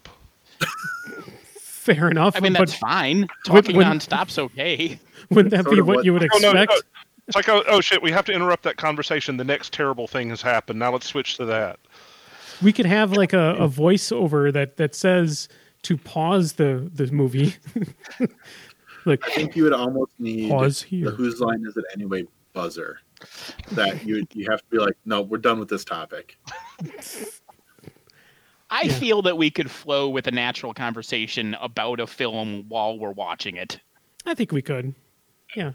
Fair enough. I mean, but that's fine. Talking when- nonstop's okay. wouldn't that Sort be of what what- you would Oh, no, no, expect? It's like, oh, oh shit, we have to interrupt that conversation. The next terrible thing has happened. Now let's switch to that. We could have like a, a voiceover that that says to pause the the movie. Like, I think you would almost need pause here. the whose line is it anyway buzzer. That you you have to be like, no, we're done with this topic. I Yeah. feel that we could flow with a natural conversation about a film while we're watching it. I think we could. Yeah.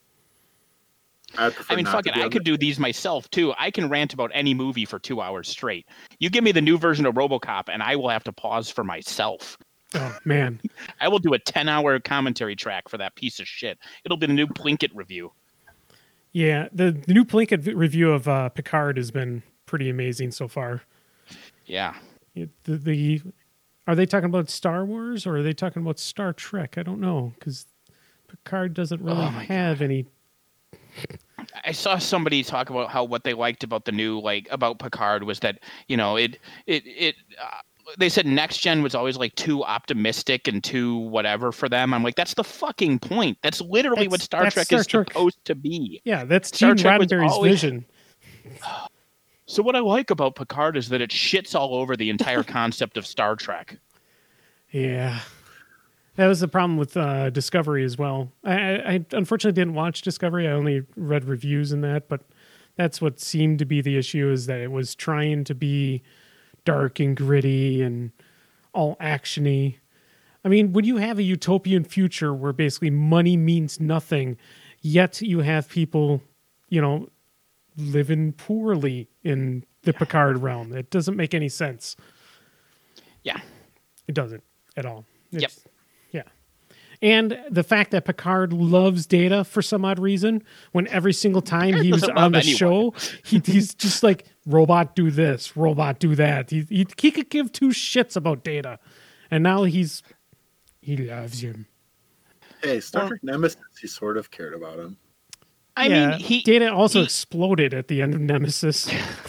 I, prefer I mean, not fuck to it. be I on could the- do these myself, too. I can rant about any movie for two hours straight. You give me the new version of RoboCop, and I will have to pause for myself. Oh man. I will do a ten-hour commentary track for that piece of shit. It'll be the new Plinkett review. Yeah. The, the new Plinkett v- review of uh, Picard has been pretty amazing so far. Yeah. It- The, the are they talking about Star Wars or are they talking about Star Trek? I don't know because Picard doesn't really Oh my have any. I saw somebody talk about how what they liked about the new, like, about Picard was that, you know, it, it, it, uh, they said Next Gen was always like too optimistic and too whatever for them. I'm like, that's the fucking point. That's literally That's- what Star that's Trek Star is Trek. supposed to be. Yeah, that's Star Gene Trek was Roddenberry's always- vision. So what I like about Picard is that it shits all over the entire concept of Star Trek. Yeah. That was the problem with uh, Discovery as well. I, I, I unfortunately didn't watch Discovery. I only read reviews in that, but that's what seemed to be the issue is that it was trying to be dark and gritty and all actiony. I mean, when you have a utopian future where basically money means nothing, yet you have people, you know, living poorly in the Picard realm, it doesn't make any sense. Yeah. It doesn't at all. Yep. It's, yeah. And the fact that Picard loves Data for some odd reason, when every single time he was doesn't on love the anyone. show, he, he's just like, robot do this, robot do that. He, he, he could give two shits about Data. And now he's, he loves him. Hey, Star Well- Trek Nemesis, he sort of cared about him. I yeah, mean, he Data also he- exploded at the end of Nemesis.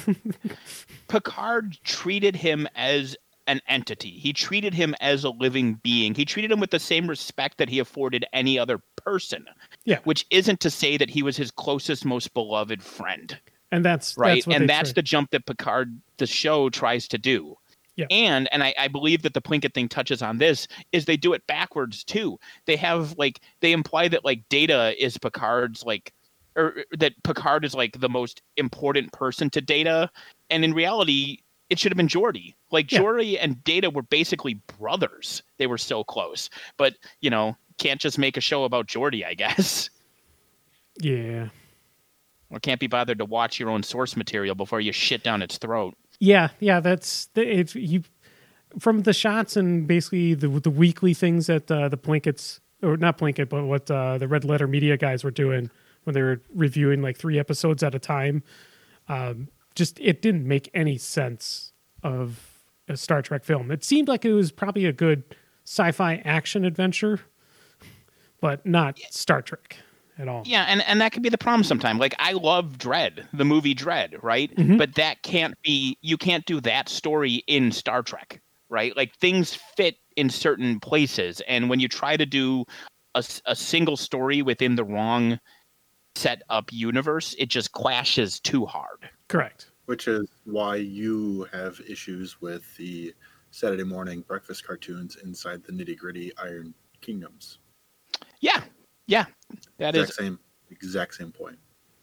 Picard treated him as an entity. He treated him as a living being. He treated him with the same respect that he afforded any other person. Yeah. Which isn't to say that he was his closest, most beloved friend. And that's Right. That's what and they that's tried. the jump that Picard, the show, tries to do. Yeah. And and I, I believe that the Plinkett thing touches on this, is they do it backwards too. They have like they imply that like Data is Picard's like or that Picard is like the most important person to Data. And in reality, it should have been Geordi. Like Yeah. Geordi and Data were basically brothers. They were so close. But, you know, can't just make a show about Geordi, I guess. Yeah. Or can't be bothered to watch your own source material before you shit down its throat. Yeah, yeah, that's it's you from the shots and basically the the weekly things that uh, the Plinkets or not Plinkett, but what uh, the Red Letter Media guys were doing when they were reviewing like three episodes at a time. Um, just it didn't make any sense of a Star Trek film. It seemed like it was probably a good sci-fi action adventure, but not Star Trek at all. Yeah, and, and that could be the problem sometimes. Like, I love Dread, the movie Dread, right? Mhm. But that can't be, you can't do that story in Star Trek, right? Like, things fit in certain places. And when you try to do a, s- a single story within the wrong set up universe, it just clashes too hard. Correct. Which is why you have issues with the Saturday morning breakfast cartoons inside the nitty gritty Iron Kingdoms. Yeah, yeah, that exact is. same exact same point.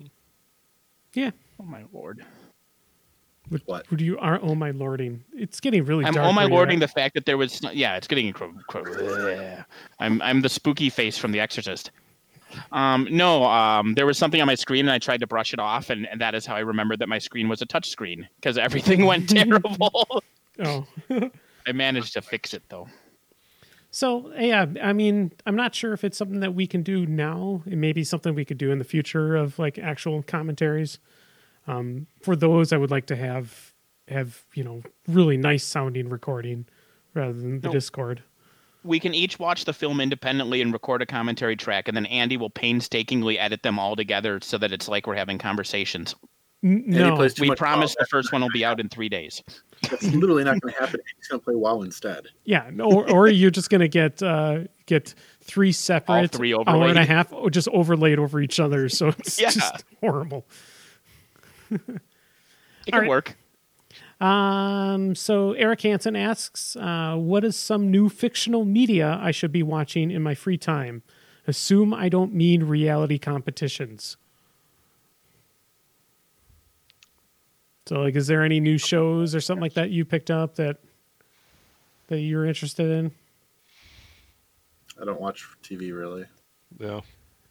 Yeah. Oh, my lord. What? What? Would you are? Oh my lording! It's getting really I'm dark. oh my where you're lording at. the fact that there was yeah, it's getting incre- incre- I'm I'm the spooky face from The Exorcist. Um, no, um, there was something on my screen and I tried to brush it off, and, and that is how I remembered that my screen was a touch screen because everything went terrible. Oh. I managed to fix it though. So yeah, I mean, I'm not sure if it's something that we can do now. It may be something we could do in the future of like actual commentaries. Um, for those, I would like to have have you know really nice sounding recording rather than the No. Discord. We can each watch the film independently and record a commentary track, and then Andy will painstakingly edit them all together so that it's like we're having conversations. N- And he no, plays too We much promise WoW. the first one will be out in three days. That's literally not going to happen. He's going to play WoW instead. yeah, or or you're just gonna get uh, get three separate three hour and a overlaid. half, or just overlaid over each other. So it's Yeah. just horrible. It All can right. work. Um, so Eric Hansen asks, uh, what is some new fictional media I should be watching in my free time? Assume I don't mean reality competitions. So, like, is there any new shows or something like that you picked up that that you're interested in? I don't watch T V really. Yeah.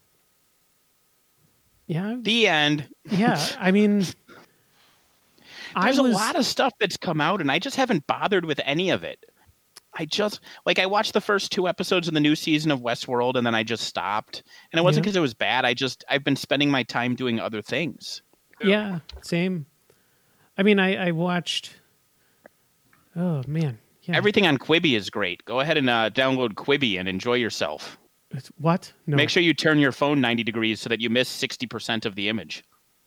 Yeah, The end. yeah. I mean, I There's was a lot of stuff that's come out, and I just haven't bothered with any of it. I just like I watched the first two episodes of the new season of Westworld, and then I just stopped. And it wasn't Yeah. because it was bad. I just I've been spending my time doing other things. yeah, same. I mean, I, I watched. Oh man, yeah. Everything on Quibi is great. Go ahead and uh, download Quibi and enjoy yourself. It's- what? No. Make sure you turn your phone ninety degrees so that you miss sixty percent of the image.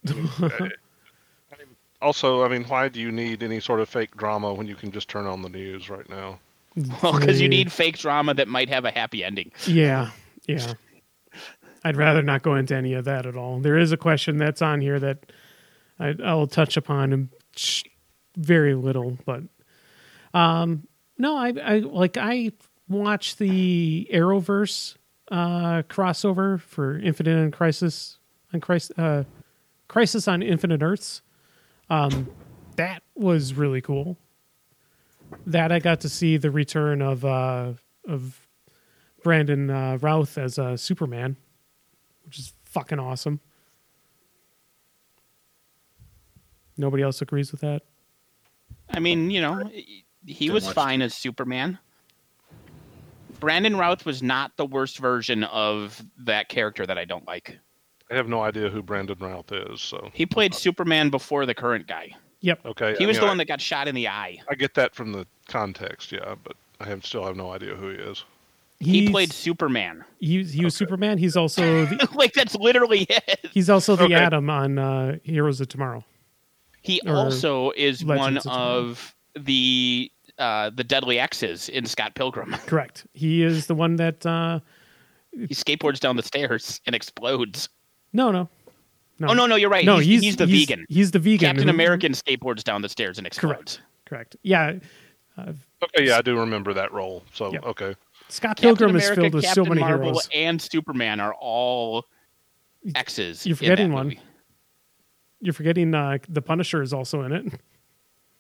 Also, I mean, why do you need any sort of fake drama when you can just turn on the news right now? Well, because you Yeah. need fake drama that might have a happy ending. Yeah, yeah. I'd rather not go into any of that at all. There is a question that's on here that I, I'll touch upon in sh- very little, but um, no, I, I like I watched the Arrowverse uh, crossover for Infinite and Crisis on Crisis, uh, Crisis on Infinite Earths. Um, that was really cool. That I got to see the return of uh, of Brandon uh, Routh as uh, Superman, which is fucking awesome. Nobody else agrees with that. I mean, you know, he Don't was watch fine it. as Superman. Brandon Routh was not the worst version of that character that I don't like. I have no idea who Brandon Routh is, so He played Superman before the current guy. Yep. okay. He I was mean, the I, one that got shot in the eye. I get that from the context, yeah, but I have still have no idea who he is. He He's- played Superman. He, he was Okay. Superman. He's also the, Like, that's literally it. he's also the Okay. Atom on uh, Heroes of Tomorrow. He Or also is one Legends of Tomorrow. of the uh, the Deadly X's in Scott Pilgrim. Correct. He is the one that. Uh, He skateboards down the stairs and explodes. no, no, no. Oh, no, no, you're right. No, he's, he's, he's the he's, vegan. He's the vegan. Captain who- American skateboards down the stairs and explodes. Correct. Correct. Yeah. Okay, yeah, I do remember that role. So Yep. okay, Scott Captain Pilgrim America, is filled with Captain so many Marvel, heroes. and Superman are all X's. You're in forgetting that one. movie. You're forgetting uh, the Punisher is also in it.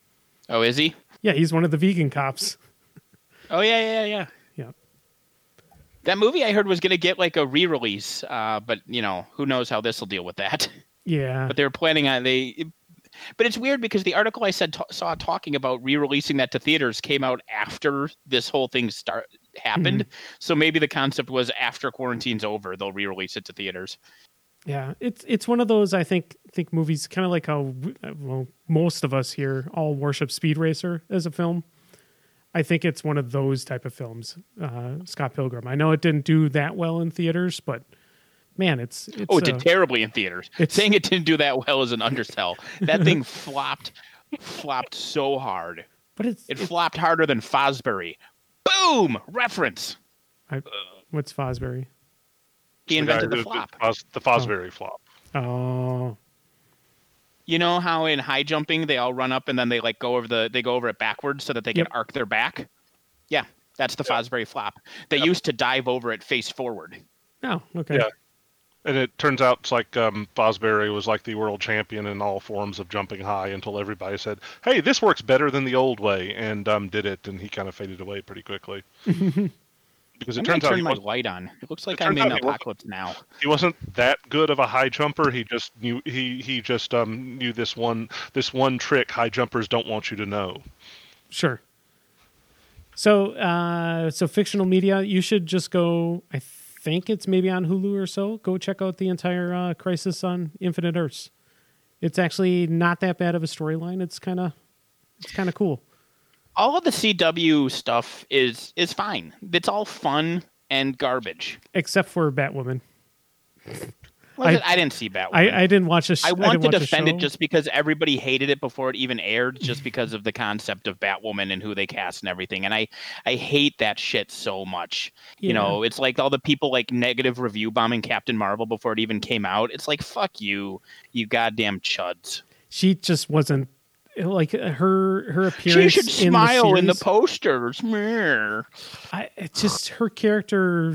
Oh, is he? Yeah, he's one of the vegan cops. Oh yeah, yeah, yeah. Yeah. That movie I heard was going to get like a re-release, uh, but you know, who knows how this will deal with that. Yeah. But they were planning on they. But it's weird because the article I said t- saw talking about re-releasing that to theaters came out after this whole thing start happened. Mm-hmm. So maybe the concept was after quarantine's over, they'll re-release it to theaters. Yeah, it's it's one of those I think think movies kind of like how well most of us here all worship Speed Racer as a film. I think it's one of those type of films. Uh, Scott Pilgrim. I know it didn't do that well in theaters, but man, it's, it's oh, it did uh, terribly in theaters. it's- Saying it didn't do that well is an undersell. That thing flopped, flopped so hard. but it's, It it's flopped harder than Fosbury. Boom! Reference. I, what's Fosbury? He The guy invented the who- flop. Fos- the Fosbury flop. Oh, You know how in high jumping they all run up and then they like go over the they go over it backwards so that they can Yep. arc their back? Yeah, that's the Fosbury flop. They used to dive over it face forward. oh, okay. Yeah. And it turns out it's like um, Fosbury was like the world champion in all forms of jumping high until everybody said, hey, this works better than the old way, and um, did it, and he kind of faded away pretty quickly. Because it I'm turns gonna out turn he, my was, light on. It looks like it I'm turns in out he wasn't- Apocalypse Now. he wasn't that good of a high jumper. He just knew he he just um, knew this one this one trick high jumpers don't want you to know. Sure. So, uh, so fictional media, you should just go. I think it's maybe on Hulu or so. Go check out the entire uh, Crisis on Infinite Earths. It's actually not that bad of a storyline. It's kind of, it's kind of cool. All of the C W stuff is is fine. It's all fun and garbage. Except for Batwoman. Was I- it? I didn't see Batwoman. I, I didn't watch this. I want to didn't watch the defend show. it just because everybody hated it before it even aired, just because of the concept of Batwoman and who they cast and everything. And I, I hate that shit so much. You Yeah. know, it's like all the people like negative review bombing Captain Marvel before it even came out. It's like, fuck you, you goddamn chuds. She just wasn't like her her appearance. She should in smile the in the series, posters. Meh. I, it's just her character,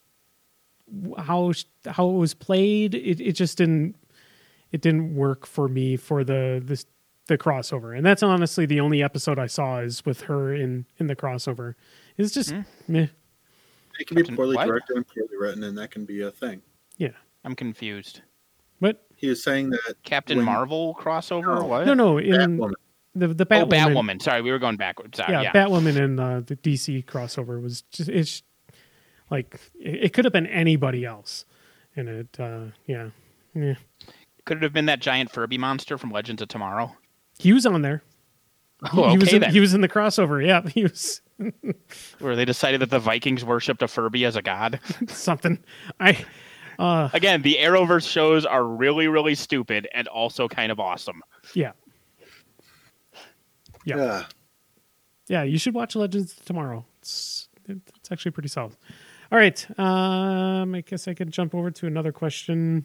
how how it was played. It it just didn't it didn't work for me for the this the crossover, and that's honestly the only episode I saw is with her in in the crossover. It's just Hmm. meh. It can be Captain- poorly what? directed and poorly written, and that can be a thing. Yeah, I'm confused. but He is saying that Captain when- Marvel crossover or No. what? no, no, in Batwoman. the the Oh, Batwoman. Batwoman. Sorry, we were going backwards. Sorry, yeah, yeah. Batwoman and uh, the D C crossover was just it's like it, it could have been anybody else, and it uh, yeah, yeah. Could it have been that giant Furby monster from Legends of Tomorrow? He was on there. Oh, he was okay in, then. he was in the crossover. Yeah, he was Where they decided that the Vikings worshipped a Furby as a god. something. I uh Again, the Arrowverse shows are really, really stupid and also kind of awesome. yeah. Yeah. Yeah. Yeah, you should watch Legends tomorrow. It's it's actually pretty solid. All right. Um I guess I could jump over to another question.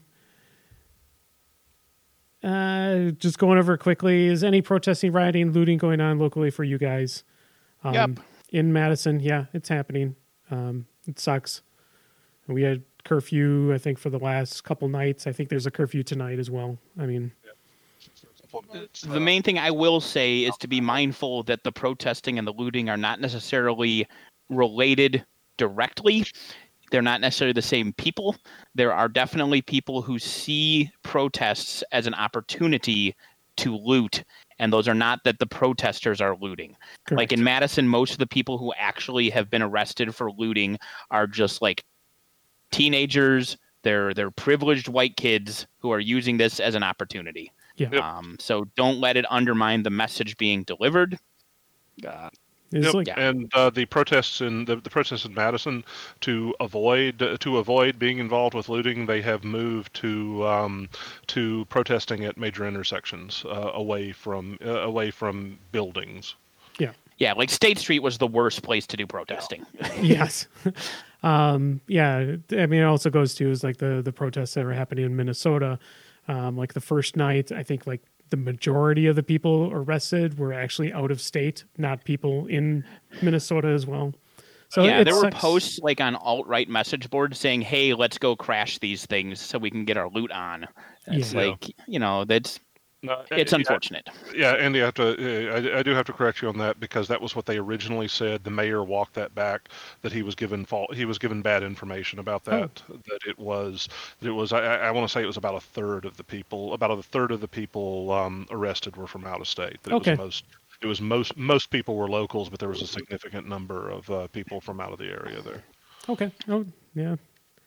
Uh just going over it quickly. Is any protesting, rioting, looting going on locally for you guys? Um Yep. In Madison, yeah, it's happening. Um it sucks. We had curfew, I think, for the last couple nights. I think there's a curfew tonight as well. I mean, The main thing I will say is to be mindful that the protesting and the looting are not necessarily related directly. They're not necessarily the same people. There are definitely people who see protests as an opportunity to loot, and those are not that the protesters are looting. correct. Like in Madison, most of the people who actually have been arrested for looting are just like teenagers. They're they're privileged white kids who are using this as an opportunity. yeah. Yep. Um, so don't let it undermine the message being delivered. Uh, It's Yep, like yeah. and uh, the protests in the, the protests in Madison to avoid uh, to avoid being involved with looting, they have moved to um, to protesting at major intersections uh, away from uh, away from buildings. yeah, like State Street was the worst place to do protesting. yes. um, yeah. I mean, it also goes to is like the the protests that were happening in Minnesota. Um, like the first night, I think like the majority of the people arrested were actually out of state, not people in Minnesota as well. So yeah, it there were sucks. posts like on alt-right message boards saying, "Hey, let's go crash these things so we can get our loot on." It's Yeah. like, you know, that's No, It's yeah, unfortunate. Yeah, Andy, I have to. Uh, I, I do have to correct you on that because that was what they originally said. The mayor walked that back. That he was given fault. He was given bad information about that. Oh. That it was. That it was. I, I want to say it was about a third of the people. About a third of the people um, arrested were from out of state. That it Okay. was most. It was most. Most people were locals, but there was a significant number of uh, people from out of the area there. Okay. Oh, yeah.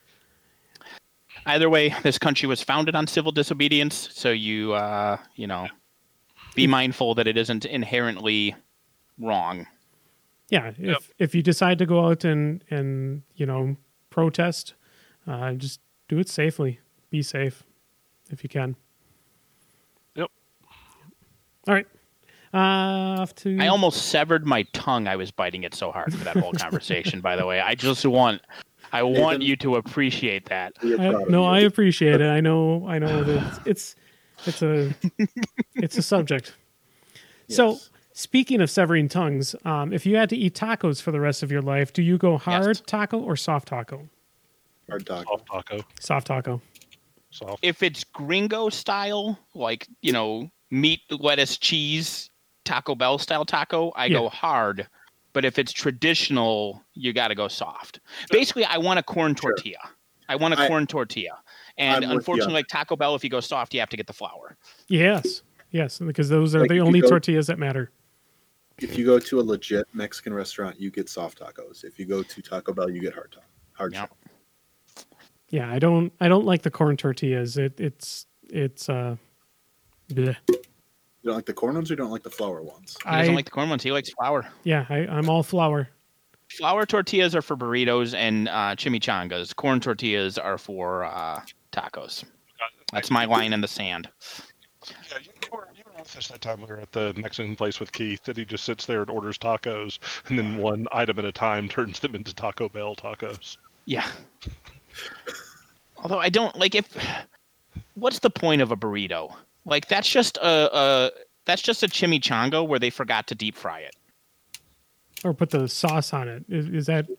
Either way, this country was founded on civil disobedience, so you, uh, you know, be mindful that it isn't inherently wrong. Yeah. If Yep. if you decide to go out and and you know protest, uh, just do it safely. Be safe if you can. Yep. All right. Uh, off to. I almost severed my tongue. I was biting it so hard for that whole conversation. By the way, I just want, I want you to appreciate that. We are I, proud of no, you. I appreciate it. I know. I know that it's it's, it's a it's a subject. So, Yes. speaking of severing tongues, um, if you had to eat tacos for the rest of your life, do you go hard Yes. taco or soft taco? Hard talk. Soft taco. Soft taco. Soft. If it's gringo style, like, you know, meat, lettuce, cheese, Taco Bell style taco, I Yeah. go hard. But if it's traditional, you got to go soft. Basically, I want a corn Sure. tortilla. I want a I- corn tortilla. And I'm with you. unfortunately, like Taco Bell, if you go soft, you have to get the flour. Yes. Yes, because those are Like, the if you only go- tortillas that matter. If you go to a legit Mexican restaurant, you get soft tacos. If you go to Taco Bell, you get hard taco. Hard Yeah. taco. Yeah, I don't. I don't like the corn tortillas. It, it's it's uh. bleh. You don't like the corn ones or you don't like the flour ones? He doesn't I like the corn ones. He likes flour. yeah. I, I'm all flour. Flour tortillas are for burritos and uh, chimichangas. Corn tortillas are for uh, tacos. That's my line in the sand. Yeah, you were, you were with us that time we were at the Mexican place with Keith, that he just sits there and orders tacos, and then one item at a time turns them into Taco Bell tacos. Yeah. Although I don't like if. What's the point of a burrito? Like that's just a, a that's just a chimichanga where they forgot to deep fry it. Or put the sauce on it. Is, is that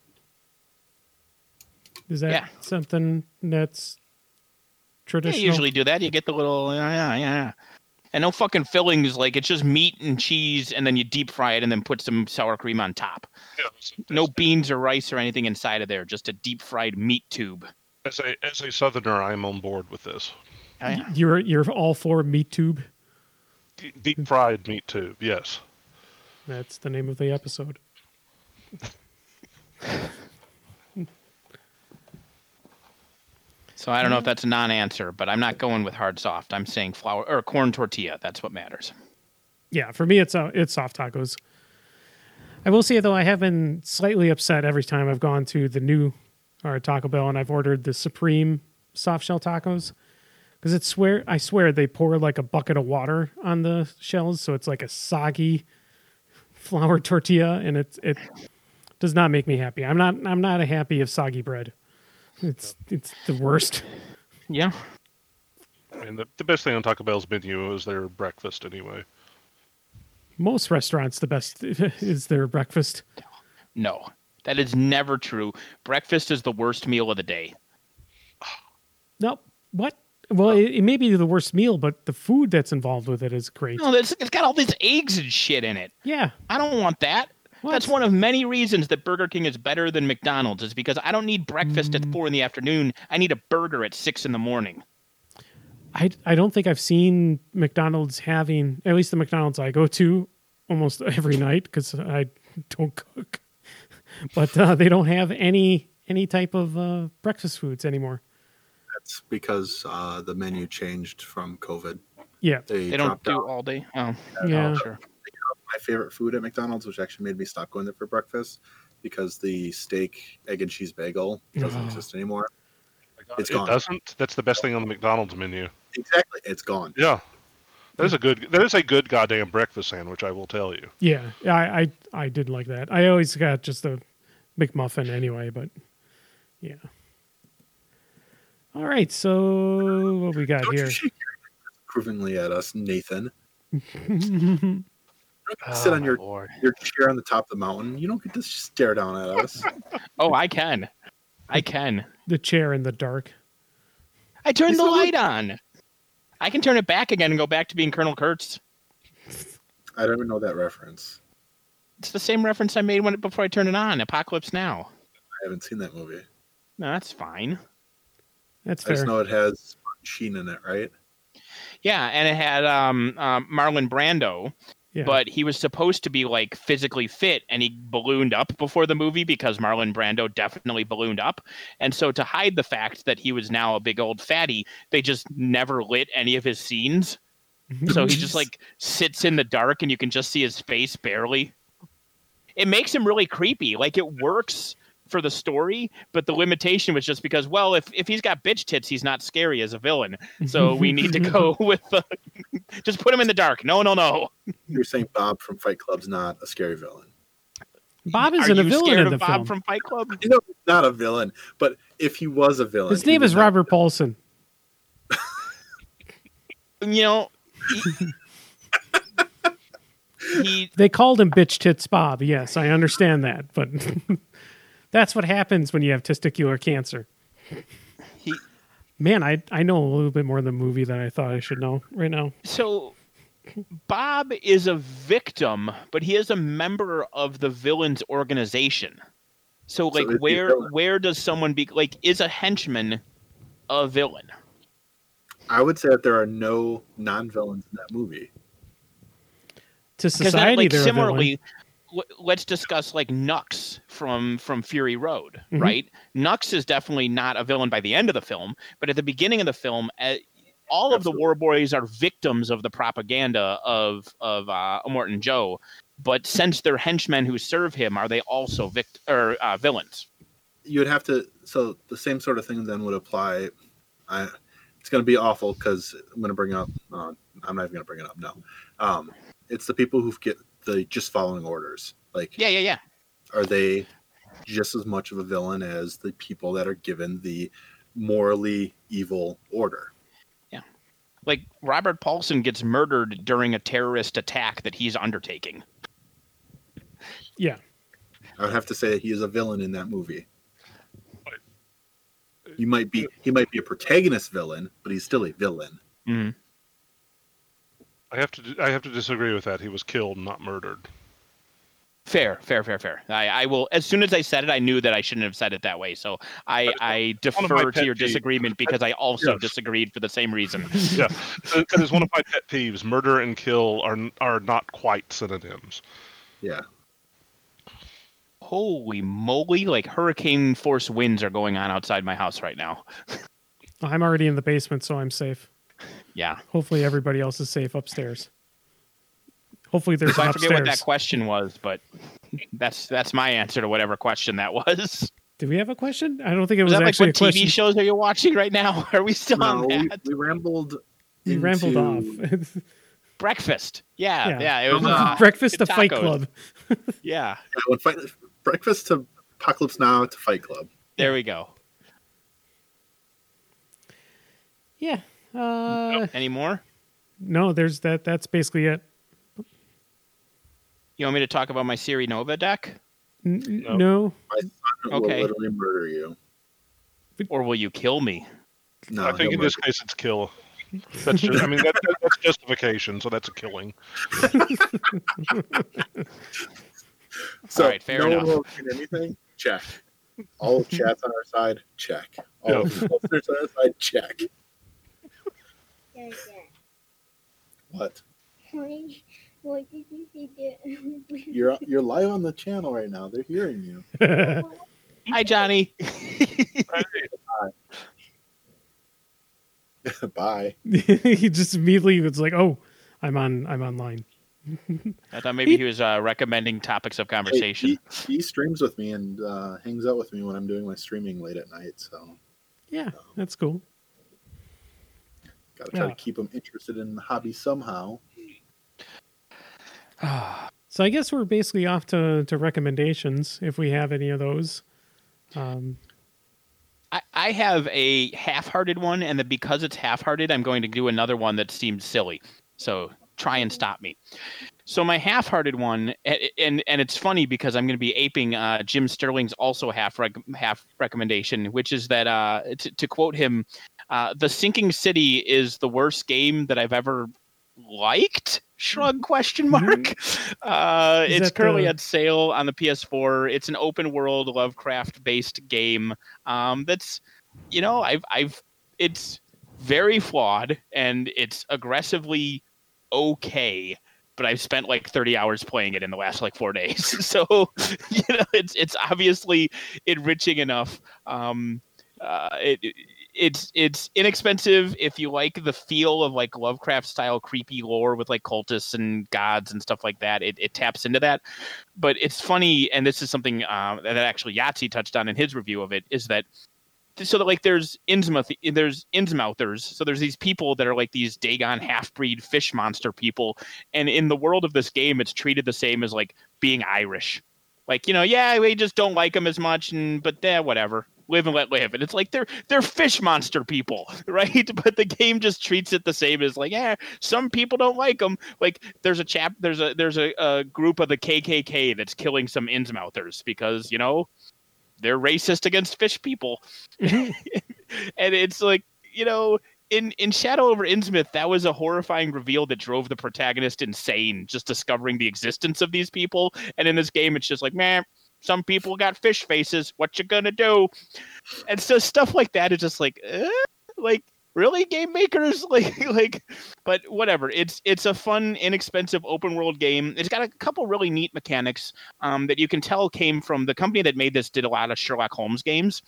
is that Yeah. something that's Yeah, traditional? you usually do that. You get the little yeah yeah yeah. And no fucking fillings. Like it's just meat and cheese, and then you deep fry it, and then put some sour cream on top. Yeah, so No as- beans or rice or anything inside of there. Just a deep fried meat tube. As a as a Southerner, I'm on board with this. Oh, yeah. You're you're all for meat tube. D- Deep fried meat tube, yes. That's the name of the episode. So I don't know if that's a non-answer, but I'm not going with hard soft. I'm saying flour or corn tortilla. That's what matters. Yeah, for me, it's uh, it's soft tacos. I will say though, I have been slightly upset every time I've gone to the new or Taco Bell and I've ordered the Supreme soft shell tacos because it's swear I swear they pour like a bucket of water on the shells, so it's like a soggy flour tortilla, and it it does not make me happy. I'm not I'm not a happy of soggy bread. It's it's the worst. Yeah. I mean, the, the best thing on Taco Bell's menu is their breakfast anyway. Most restaurants, the best is their breakfast. No, that is never true. Breakfast is the worst meal of the day. No, what? Well, it, it may be the worst meal, but the food that's involved with it is great. No, it's, it's got all these eggs and shit in it. Yeah. I don't want that. What? That's one of many reasons that Burger King is better than McDonald's, is because I don't need breakfast Mm. at four in the afternoon. I need a burger at six in the morning. I, I don't think I've seen McDonald's having, at least the McDonald's I go to almost every night because I don't cook. But uh, they don't have any any type of uh, breakfast foods anymore. That's because uh, the menu changed from COVID. Yeah. They, They don't dropped do out. all day. Oh, Yeah. sure. My favorite food at McDonald's, which actually made me stop going there for breakfast, because the steak, egg and cheese bagel doesn't Oh. exist anymore. It's it gone. doesn't. That's the best thing on the McDonald's menu. Exactly, it's gone. Yeah, that is a good. That is a good goddamn breakfast sandwich. I will tell you. Yeah. I, I, I did like that. I always got just a McMuffin anyway, but yeah. All right. So what we got Don't here? you shake your head approvingly at us, Nathan. You don't get to sit Oh, on my your, Lord. your chair on the top of the mountain. You don't get to stare down at us. Oh, I can. I can. The chair in the dark. I turned Is the the light on. I can turn it back again and go back to being Colonel Kurtz. I don't even know that reference. It's the same reference I made when before I turned it on. Apocalypse Now. I haven't seen that movie. No, that's fine. That's I just fair. know it has Sheen in it, right? Yeah, and it had um, um, Marlon Brando, Yeah. but he was supposed to be like physically fit, and he ballooned up before the movie because Marlon Brando definitely ballooned up. And so to hide the fact that he was now a big old fatty, they just never lit any of his scenes. So he just like sits in the dark, and you can just see his face barely. It makes him really creepy. Like, it works for the story, but the limitation was just because, well, if, if he's got bitch tits, he's not scary as a villain. So we need to go with the, just put him in the dark. No, no, no. You're saying Bob from Fight Club's not a scary villain. Bob Are isn't you a villain scared in of the Bob film. from Fight Club? You know, he's not a villain, but if he was a villain, His he name would is not- Robert Paulson. You know, he, he They called him Bitch Tits Bob. Yes, I understand that, but that's what happens when you have testicular cancer. he Man, I I know a little bit more of the movie than I thought I should know right now. so Bob is a victim, but he is a member of the villain's organization. So, like, is he a where villain? where does someone be like? Is a henchman a villain? I would say that there are no non-villains in that movie. To Because society, like they're a villain. similarly, w- let's discuss like Nux from from Fury Road, Mhm. right? Nux is definitely not a villain by the end of the film, but at the beginning of the film, uh, all of the Absolutely. War Boys are victims of the propaganda of of uh, Morton Joe. But since they're henchmen who serve him, are they also vict- or uh, villains? You would have to. So the same sort of thing then would apply. I, it's going to be awful because I'm going to bring up. Uh, I'm not even going to bring it up. No, um, it's the people who get the just following orders. Like, Yeah, yeah, yeah. are they just as much of a villain as the people that are given the morally evil order? Like Robert Paulson gets murdered during a terrorist attack that he's undertaking. Yeah. I would have to say that he is a villain in that movie. He might be he might be a protagonist villain, but he's still a villain. Mm. I have to I have to disagree with that. He was killed, not murdered. Fair, fair, fair, fair. I, I will. As soon as I said it, I knew that I shouldn't have said it that way. So I, I one of my defer to pet your peeves. disagreement because I also Yes. disagreed for the same reason. Yeah, that is one of my pet peeves. Murder and kill are are not quite synonyms. Yeah. Holy moly! Like hurricane force winds are going on outside my house right now. I'm already in the basement, so I'm safe. Yeah. Hopefully, everybody else is safe upstairs. Hopefully, there's So an I forget upstairs. what that question was, but that's that's my answer to whatever question that was. Did we have a question? I don't think it Was was that like actually what a T V question. shows are you watching right now? Are we still on No, we, that? we rambled. We into, rambled off. Breakfast. Yeah, Yeah. yeah. It was uh, Breakfast to tacos. Fight Club. Yeah. Yeah, when fight, breakfast to Apocalypse Now to Fight Club. There we go. Yeah. Uh, Any more? no, there's that. That's basically it. You want me to talk about my Siri Nova deck? N- n- No. No. My son Okay. will literally murder you. Or will you kill me? No, I think he'll in this murder case it's kill. That's just, I mean that, that- that's justification, so that's a killing. you. So, All right, fair no enough. one will read anything? Check. All of chat's on our side? Check. All of the listeners on our side? Check. What? What did you do? You're you're live on the channel right now. They're hearing you. Hi, Johnny. Bye. He just immediately was like, "Oh, I'm on. I'm online." I thought maybe he was uh, recommending topics of Hey, conversation. he, he streams with me and uh, hangs out with me when I'm doing my streaming late at night. So Yeah, that's cool. gotta try Yeah. to keep him interested in the hobby somehow. So I guess we're basically off to, to recommendations if we have any of those. Um, I, I have a half-hearted one, and that because it's half-hearted, I'm going to do another one that seems silly. So try and stop me. So my half-hearted one, and and, and it's funny because I'm going to be aping uh, Jim Sterling's also half rec- half recommendation, which is that uh, to, to quote him, uh, "The Sinking City is the worst game that I've ever liked." Shrug question mark. Uh, Is it's that currently the- on sale on the P S four. It's an open world Lovecraft based game. Um, that's, you know, I've I've it's very flawed and it's aggressively okay. But I've spent like thirty hours playing it in the last like four days. So, you know, it's it's obviously enriching enough. Um, uh, it, it it's it's inexpensive if you like the feel of like Lovecraft style creepy lore with like cultists and gods and stuff like that. It it taps into that. But it's funny, and this is something uh, that actually Yahtzee touched on in his review of it, is that so that like there's Innsmouth, there's Innsmouthers. So there's these people that are like these Dagon half-breed fish monster people. And in the world of this game, it's treated the same as like being Irish. Like, you know, yeah, we just don't like them as much, and but yeah, whatever. Live and let live. And it's like they're they're fish monster people, right? But the game just treats it the same as like, yeah, some people don't like them. Like there's a chap, there's a there's a, a group of the K K K that's killing some Innsmouthers because, you know, they're racist against fish people. And it's like, you know, in, in Shadow over Innsmouth, that was a horrifying reveal that drove the protagonist insane, just discovering the existence of these people. And in this game, it's just like, man, some people got fish faces. What you gonna do? And so stuff like that is just like, eh? Like, really, game makers? Like, like, but whatever. It's it's a fun, inexpensive open world game. It's got a couple really neat mechanics um, that you can tell came from the company that made this. Did a lot of Sherlock Holmes games.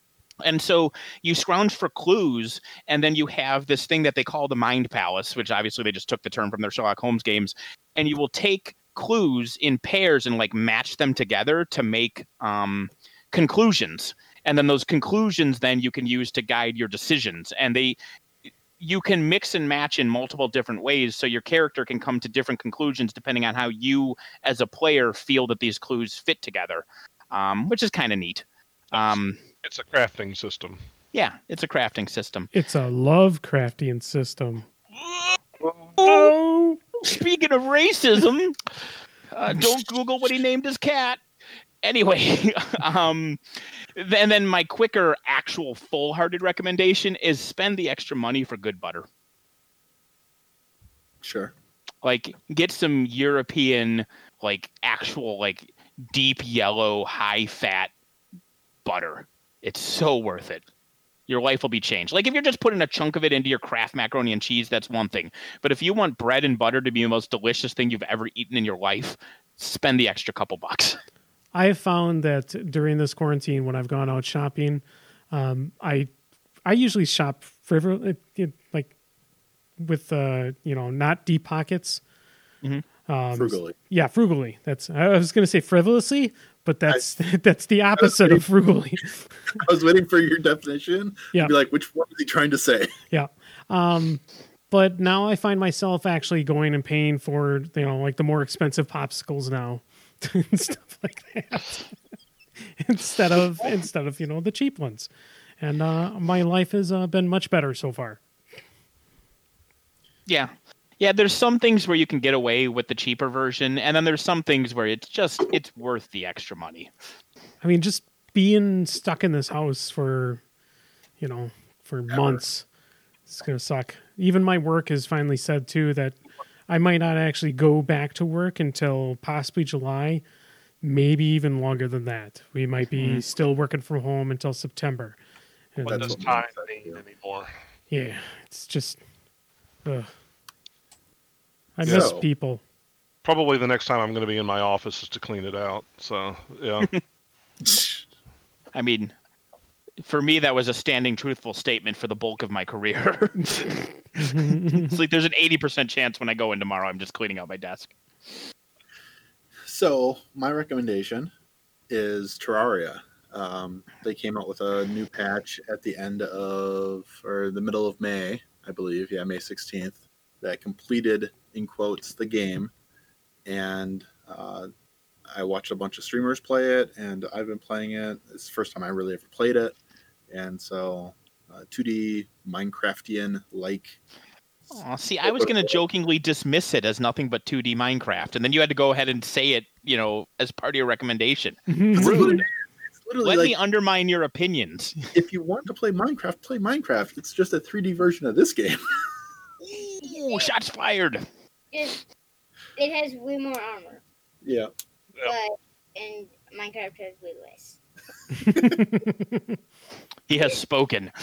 And so you scrounge for clues, and then you have this thing that they call the Mind Palace, which obviously they just took the term from their Sherlock Holmes games. And you will take clues in pairs and like match them together to make um, conclusions. And then those conclusions then you can use to guide your decisions. And they you can mix and match in multiple different ways, so your character can come to different conclusions depending on how you as a player feel that these clues fit together, um, which is kind of neat. Um, It's a crafting system. yeah, it's a crafting system. It's a Lovecraftian system. Oh, speaking of racism, uh, don't Google what he named his cat. Anyway, um, then then my quicker, actual, full-hearted recommendation is spend the extra money for good butter. Sure. Like, get some European, like, actual, like, deep yellow, high-fat butter. It's so worth it. Your life will be changed. Like, if you're just putting a chunk of it into your Kraft macaroni and cheese, that's one thing. But if you want bread and butter to be the most delicious thing you've ever eaten in your life, spend the extra couple bucks. I have found that during this quarantine, when I've gone out shopping, um, I I usually shop frivol- like with uh, you know, not deep pockets. Mm-hmm. Um, Frugally. Yeah, frugally. That's I was going to say frivolously, but that's I, that's the opposite of frugally. I was waiting for your definition. Yeah. Be like, which one is he trying to say? Yeah. Um, but now I find myself actually going and paying for, you know, like the more expensive popsicles now and stuff like that instead of instead of you know, the cheap ones. And uh, my life has uh, been much better so far. Yeah. Yeah, there's some things where you can get away with the cheaper version, and then there's some things where it's just, it's worth the extra money. I mean, just being stuck in this house for, you know, for Ever. months, it's going to suck. Even my work has finally said, too, that I might not actually go back to work until possibly July, maybe even longer than that. We might be Mm-hmm. still working from home until September. And What That's does what time mine said, mean too. anymore? yeah, it's just, ugh. I miss So- people. Probably the next time I'm going to be in my office is to clean it out. So, yeah. I mean, for me, that was a standing truthful statement for the bulk of my career. It's like there's an eighty percent chance when I go in tomorrow, I'm just cleaning out my desk. So my recommendation is Terraria. Um, they came out with a new patch at the end of, or the middle of May, I believe. Yeah, May sixteenth. That completed, in quotes, the game. And uh, I watched a bunch of streamers play it, and I've been playing it. It's the first time I really ever played it. And so uh, two D Minecraftian-like Oh, see, I was going to jokingly dismiss it as nothing but two D Minecraft, and then you had to go ahead and say it, you know, as part of your recommendation. That's what it Rude. is. It's literally Let like me undermine your opinions. if you want to play Minecraft, play Minecraft. It's just a three D version of this game. Ooh, shots fired. Just it has way more armor, Yeah. but and Minecraft has way less. He has spoken.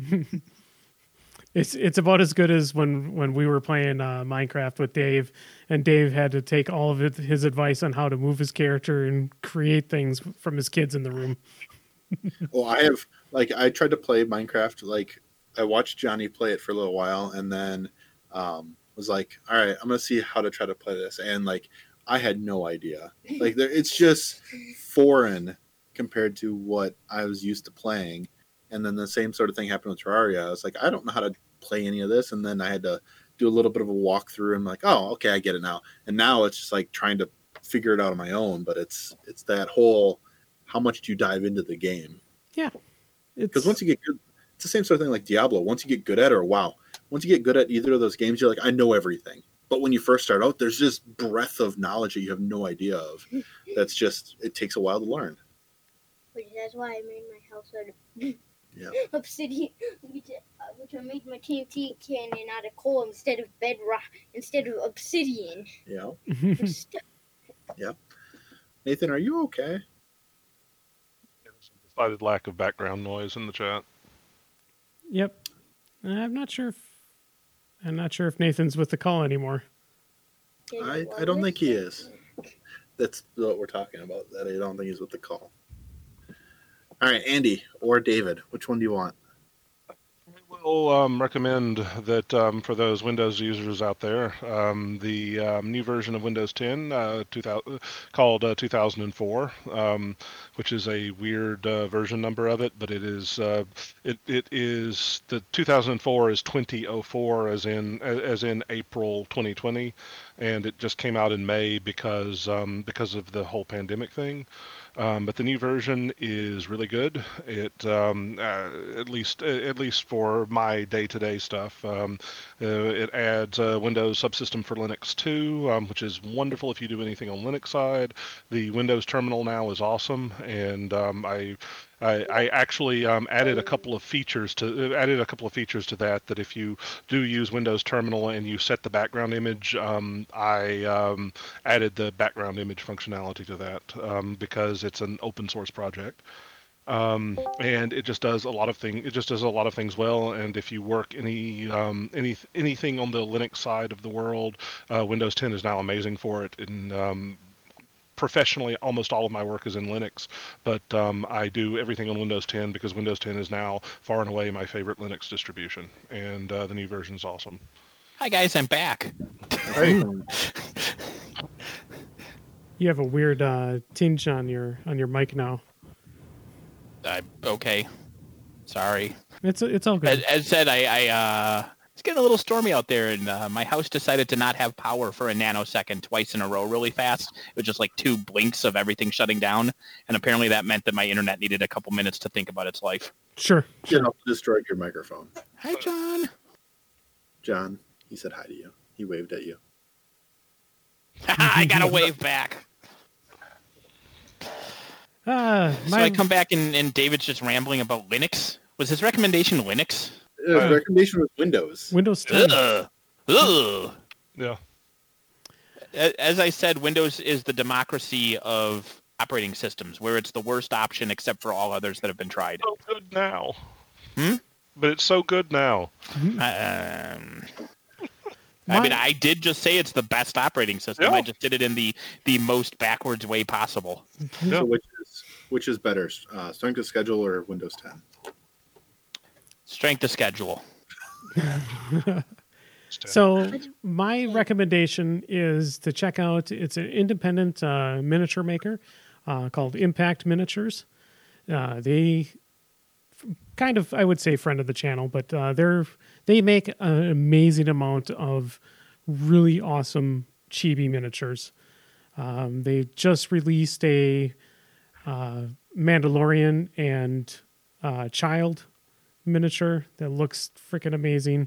It's it's about as good as when, when we were playing uh, Minecraft with Dave, and Dave had to take all of it, his advice on how to move his character and create things from his kids in the room. Well, I have like I tried to play Minecraft. Like I watched Johnny play it for a little while, and then um, was like, "All right, I'm gonna see how to try to play this." And like I had no idea. Like there, it's just foreign compared to what I was used to playing. And then the same sort of thing happened with Terraria. I was like, I don't know how to play any of this. And then I had to do a little bit of a walkthrough and like, oh, okay, I get it now. And now it's just like trying to figure it out on my own. But it's it's that whole how much do you dive into the game? Yeah. Because once you get good, it's the same sort of thing like Diablo. Once you get good at it, or WoW, once you get good at either of those games, you're like, I know everything. But when you first start out, there's this breadth of knowledge that you have no idea of. That's just, it takes a while to learn. Which that's why I made my house out of Yeah. obsidian, which, uh, which I made my T N T cannon out of coal instead of bedrock, instead of obsidian. Yeah. Stuff. Nathan, are you okay? There's a decided lack of background noise in the chat. Yep. I'm not sure if I'm not sure if Nathan's with the call anymore. I, I don't think he is. That's what we're talking about. That I don't think he's with the call. All right, Andy or David, which one do you want? I will um, recommend that um, for those Windows users out there, um, the um, new version of Windows ten, uh, two thousand, called uh, two thousand four, um, which is a weird uh, version number of it, but it is uh, it it is the two thousand four is twenty oh four as in as in April twenty twenty, and it just came out in May because um, because of the whole pandemic thing. Um, but the new version is really good. It um, uh, at least at least for my day-to-day stuff. Um, uh, it adds a Windows subsystem for Linux two, um, which is wonderful if you do anything on Linux side. The Windows terminal now is awesome, and um, I. I, I actually um, added a couple of features to added a couple of features to that. That if you do use Windows Terminal and you set the background image, um, I um, added the background image functionality to that um, because it's an open source project. Um, and it just does a lot of things. It just does a lot of things well. And if you work any um, any anything on the Linux side of the world, uh, Windows ten is now amazing for it. And um, professionally, almost all of my work is in Linux, but um, I do everything on Windows ten because Windows ten is now far and away my favorite Linux distribution, and uh, the new version is awesome. Hi guys, I'm back. Hey. You have a weird uh, tinge on your on your mic now. I okay. Sorry. It's it's all good. As, as said, I, I uh, it's getting a little stormy out there, and uh, my house decided to not have power for a nanosecond twice in a row really fast. It was just like two blinks of everything shutting down, and apparently that meant that my internet needed a couple minutes to think about its life. Sure. You know, destroyed your microphone. Hi, John. John, he said hi to you. He waved at you. I got a wave back. Uh, So my, I come back, and, and David's just rambling about Linux. Was his recommendation Linux? Uh, Uh, recommendation was Windows. Windows ten. Ugh. Ugh. Yeah. As I said, Windows is the democracy of operating systems, where it's the worst option except for all others that have been tried. So good now. Hmm? But it's so good now. Um, I mean, I did just say it's the best operating system. Yeah. I just did it in the, the most backwards way possible. Yeah. So which is which is better, uh, Strength of Schedule or Windows ten? Strength of schedule. So my recommendation is to check out. It's an independent uh, miniature maker uh, called Impact Miniatures. Uh, they kind of, I would say, friend of the channel, but uh, they're they make an amazing amount of really awesome chibi miniatures. Um, they just released a uh, Mandalorian and uh, Child miniature that looks freaking amazing.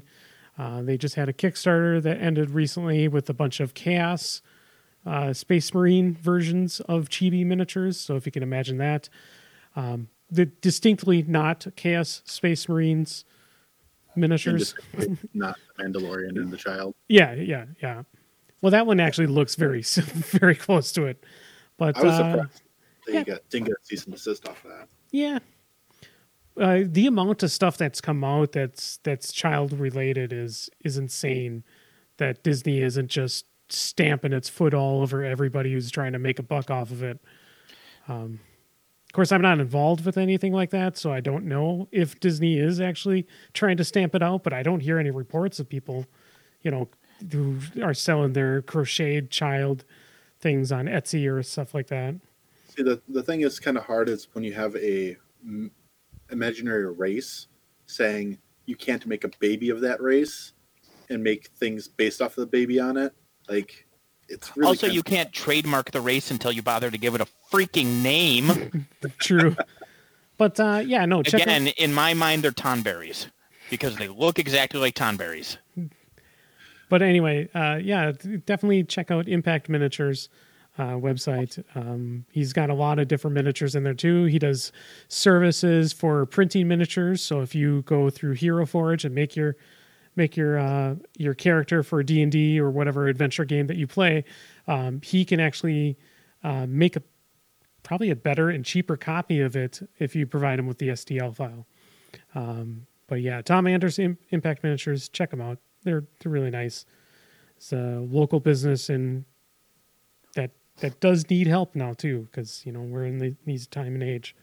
Uh, they just had a Kickstarter that ended recently with a bunch of Chaos uh, Space Marine versions of Chibi miniatures. So if you can imagine that, um, the distinctly not Chaos Space Marines miniatures. Not Mandalorian and the Child. Yeah, yeah, yeah. Well, that one actually looks very, very close to it. But I was uh, surprised that yeah. you got, didn't get a cease and desist off of that. yeah, uh, the amount of stuff that's come out that's that's child related is is insane. That Disney isn't just stamping its foot all over everybody who's trying to make a buck off of it. Um, of course, I'm not involved with anything like that, so I don't know if Disney is actually trying to stamp it out. But I don't hear any reports of people, you know, who are selling their crocheted child things on Etsy or stuff like that. See, the, the thing is kind of hard is when you have a m- imaginary race saying you can't make a baby of that race and make things based off of the baby on it. Like, it's really Also, kind you of, can't trademark the race until you bother to give it a freaking name. True. But uh, yeah, no, check Again, out, in my mind, they're tonberries because they look exactly like tonberries. but anyway, uh, yeah, definitely check out Impact Miniatures uh, website. Um, he's got a lot of different miniatures in there too. He does services for printing miniatures. So if you go through Hero Forge and make your make your uh, your character for D and D or whatever adventure game that you play, um, he can actually uh, make a probably a better and cheaper copy of it if you provide him with the S T L file. Um, but yeah, Tom Anders Im- Impact Miniatures, check them out. They're they're really nice. It's a local business and that that does need help now too, because you know we're in the, these time and age.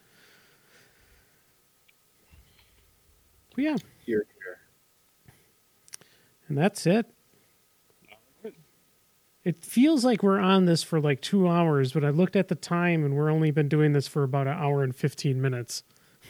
But yeah, here, here. and that's it. It feels like we're on this for like two hours, but I looked at the time and we're only been doing this for about an hour and fifteen minutes.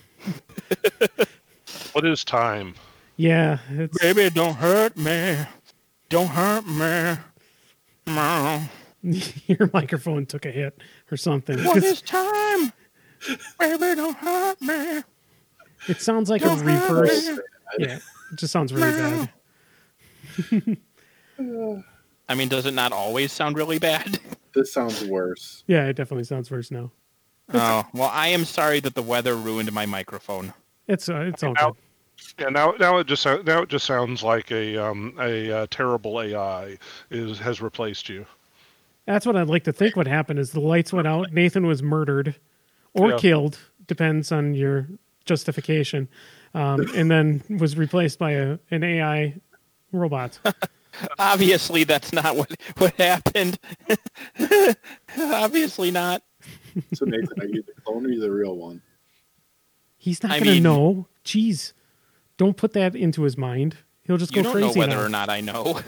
What is time? Yeah, it's, Baby, don't hurt me. Don't hurt me. No. your microphone took a hit or something. What is time? Baby, don't hurt me. It sounds like a Don't hurt reverse. me. Yeah, it just sounds really bad. I mean, does it not always sound really bad? This sounds worse. Yeah, it definitely sounds worse now. Oh, well, I am sorry that the weather ruined my microphone. It's uh, it's all Now, good. yeah, now now it just sou- now it just sounds like a um a uh, terrible A I is has replaced you. That's what I'd like to think would happen is the lights went out, Nathan was murdered or Yeah. killed, depends on your justification, um, and then was replaced by a an A I robot. Obviously, that's not what, what happened. Obviously not. So Nathan, are you the clone or are you the real one? He's not I going to mean- know. Jeez, don't put that into his mind. He'll just You go don't know crazy whether now. or not I know.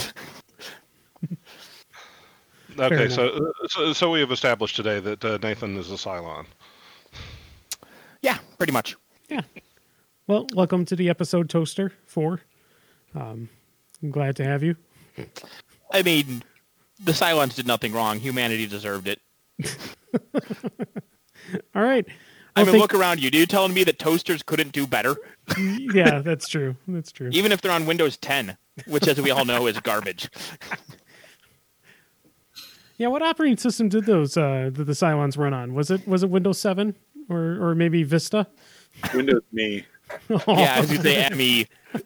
Okay, enough. so, so so we have established today that uh, Nathan is a Cylon. Yeah, pretty much. Yeah. Well, welcome to the episode Toaster four. Um, I'm glad to have you. I mean, the Cylons did nothing wrong. Humanity deserved it. All right. I Well, mean, thank- look around you. Do you telling me that toasters couldn't do better? Yeah, that's true. That's true. Even if they're on Windows ten, which, as we all know, is garbage. Yeah, what operating system did those uh, did the Cylons run on? Was it was it Windows seven or or maybe Vista? Windows me. Oh. Yeah, I was going to say at me.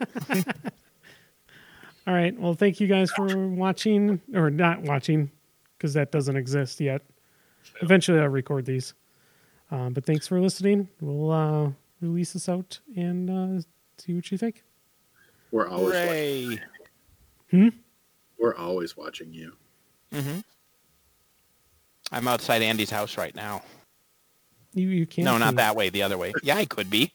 All right. Well, thank you guys for watching or not watching because that doesn't exist yet. Eventually, I'll record these. Um, but thanks for listening. We'll uh, release this out and uh, see what you think. We're always watching. Hooray. Hmm? We're always watching you. Mm-hmm. I'm outside Andy's house right now. You you can't. No, not be. that way. The other way. Yeah, I could be.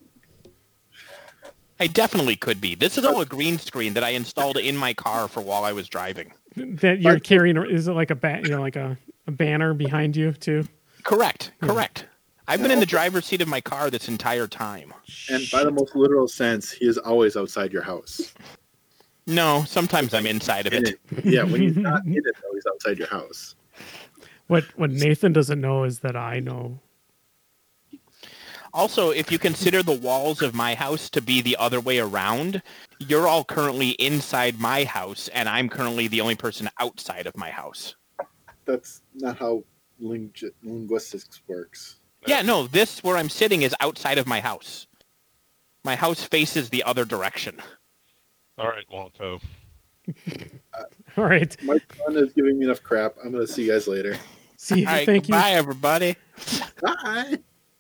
I definitely could be. This is all a green screen that I installed in my car for while I was driving. That you're carrying. Is it like a ba- you know like a, a banner behind you too? Correct. Correct. I've been in the driver's seat of my car this entire time. And by the most literal sense, he is always outside your house. No, sometimes I'm inside of In it. it. Yeah, when he's not in it, though, he's outside your house. What what Nathan doesn't know is that I know. Also, if you consider the walls of my house to be the other way around, you're all currently inside my house, and I'm currently the only person outside of my house. That's not how ling- linguistics works. Yeah, no, this where I'm sitting is outside of my house. My house faces the other direction. All right, Walto. All right. My son is giving me enough crap. I'm going to see you guys later. See you. All right, Thank you. goodbye, everybody. Bye.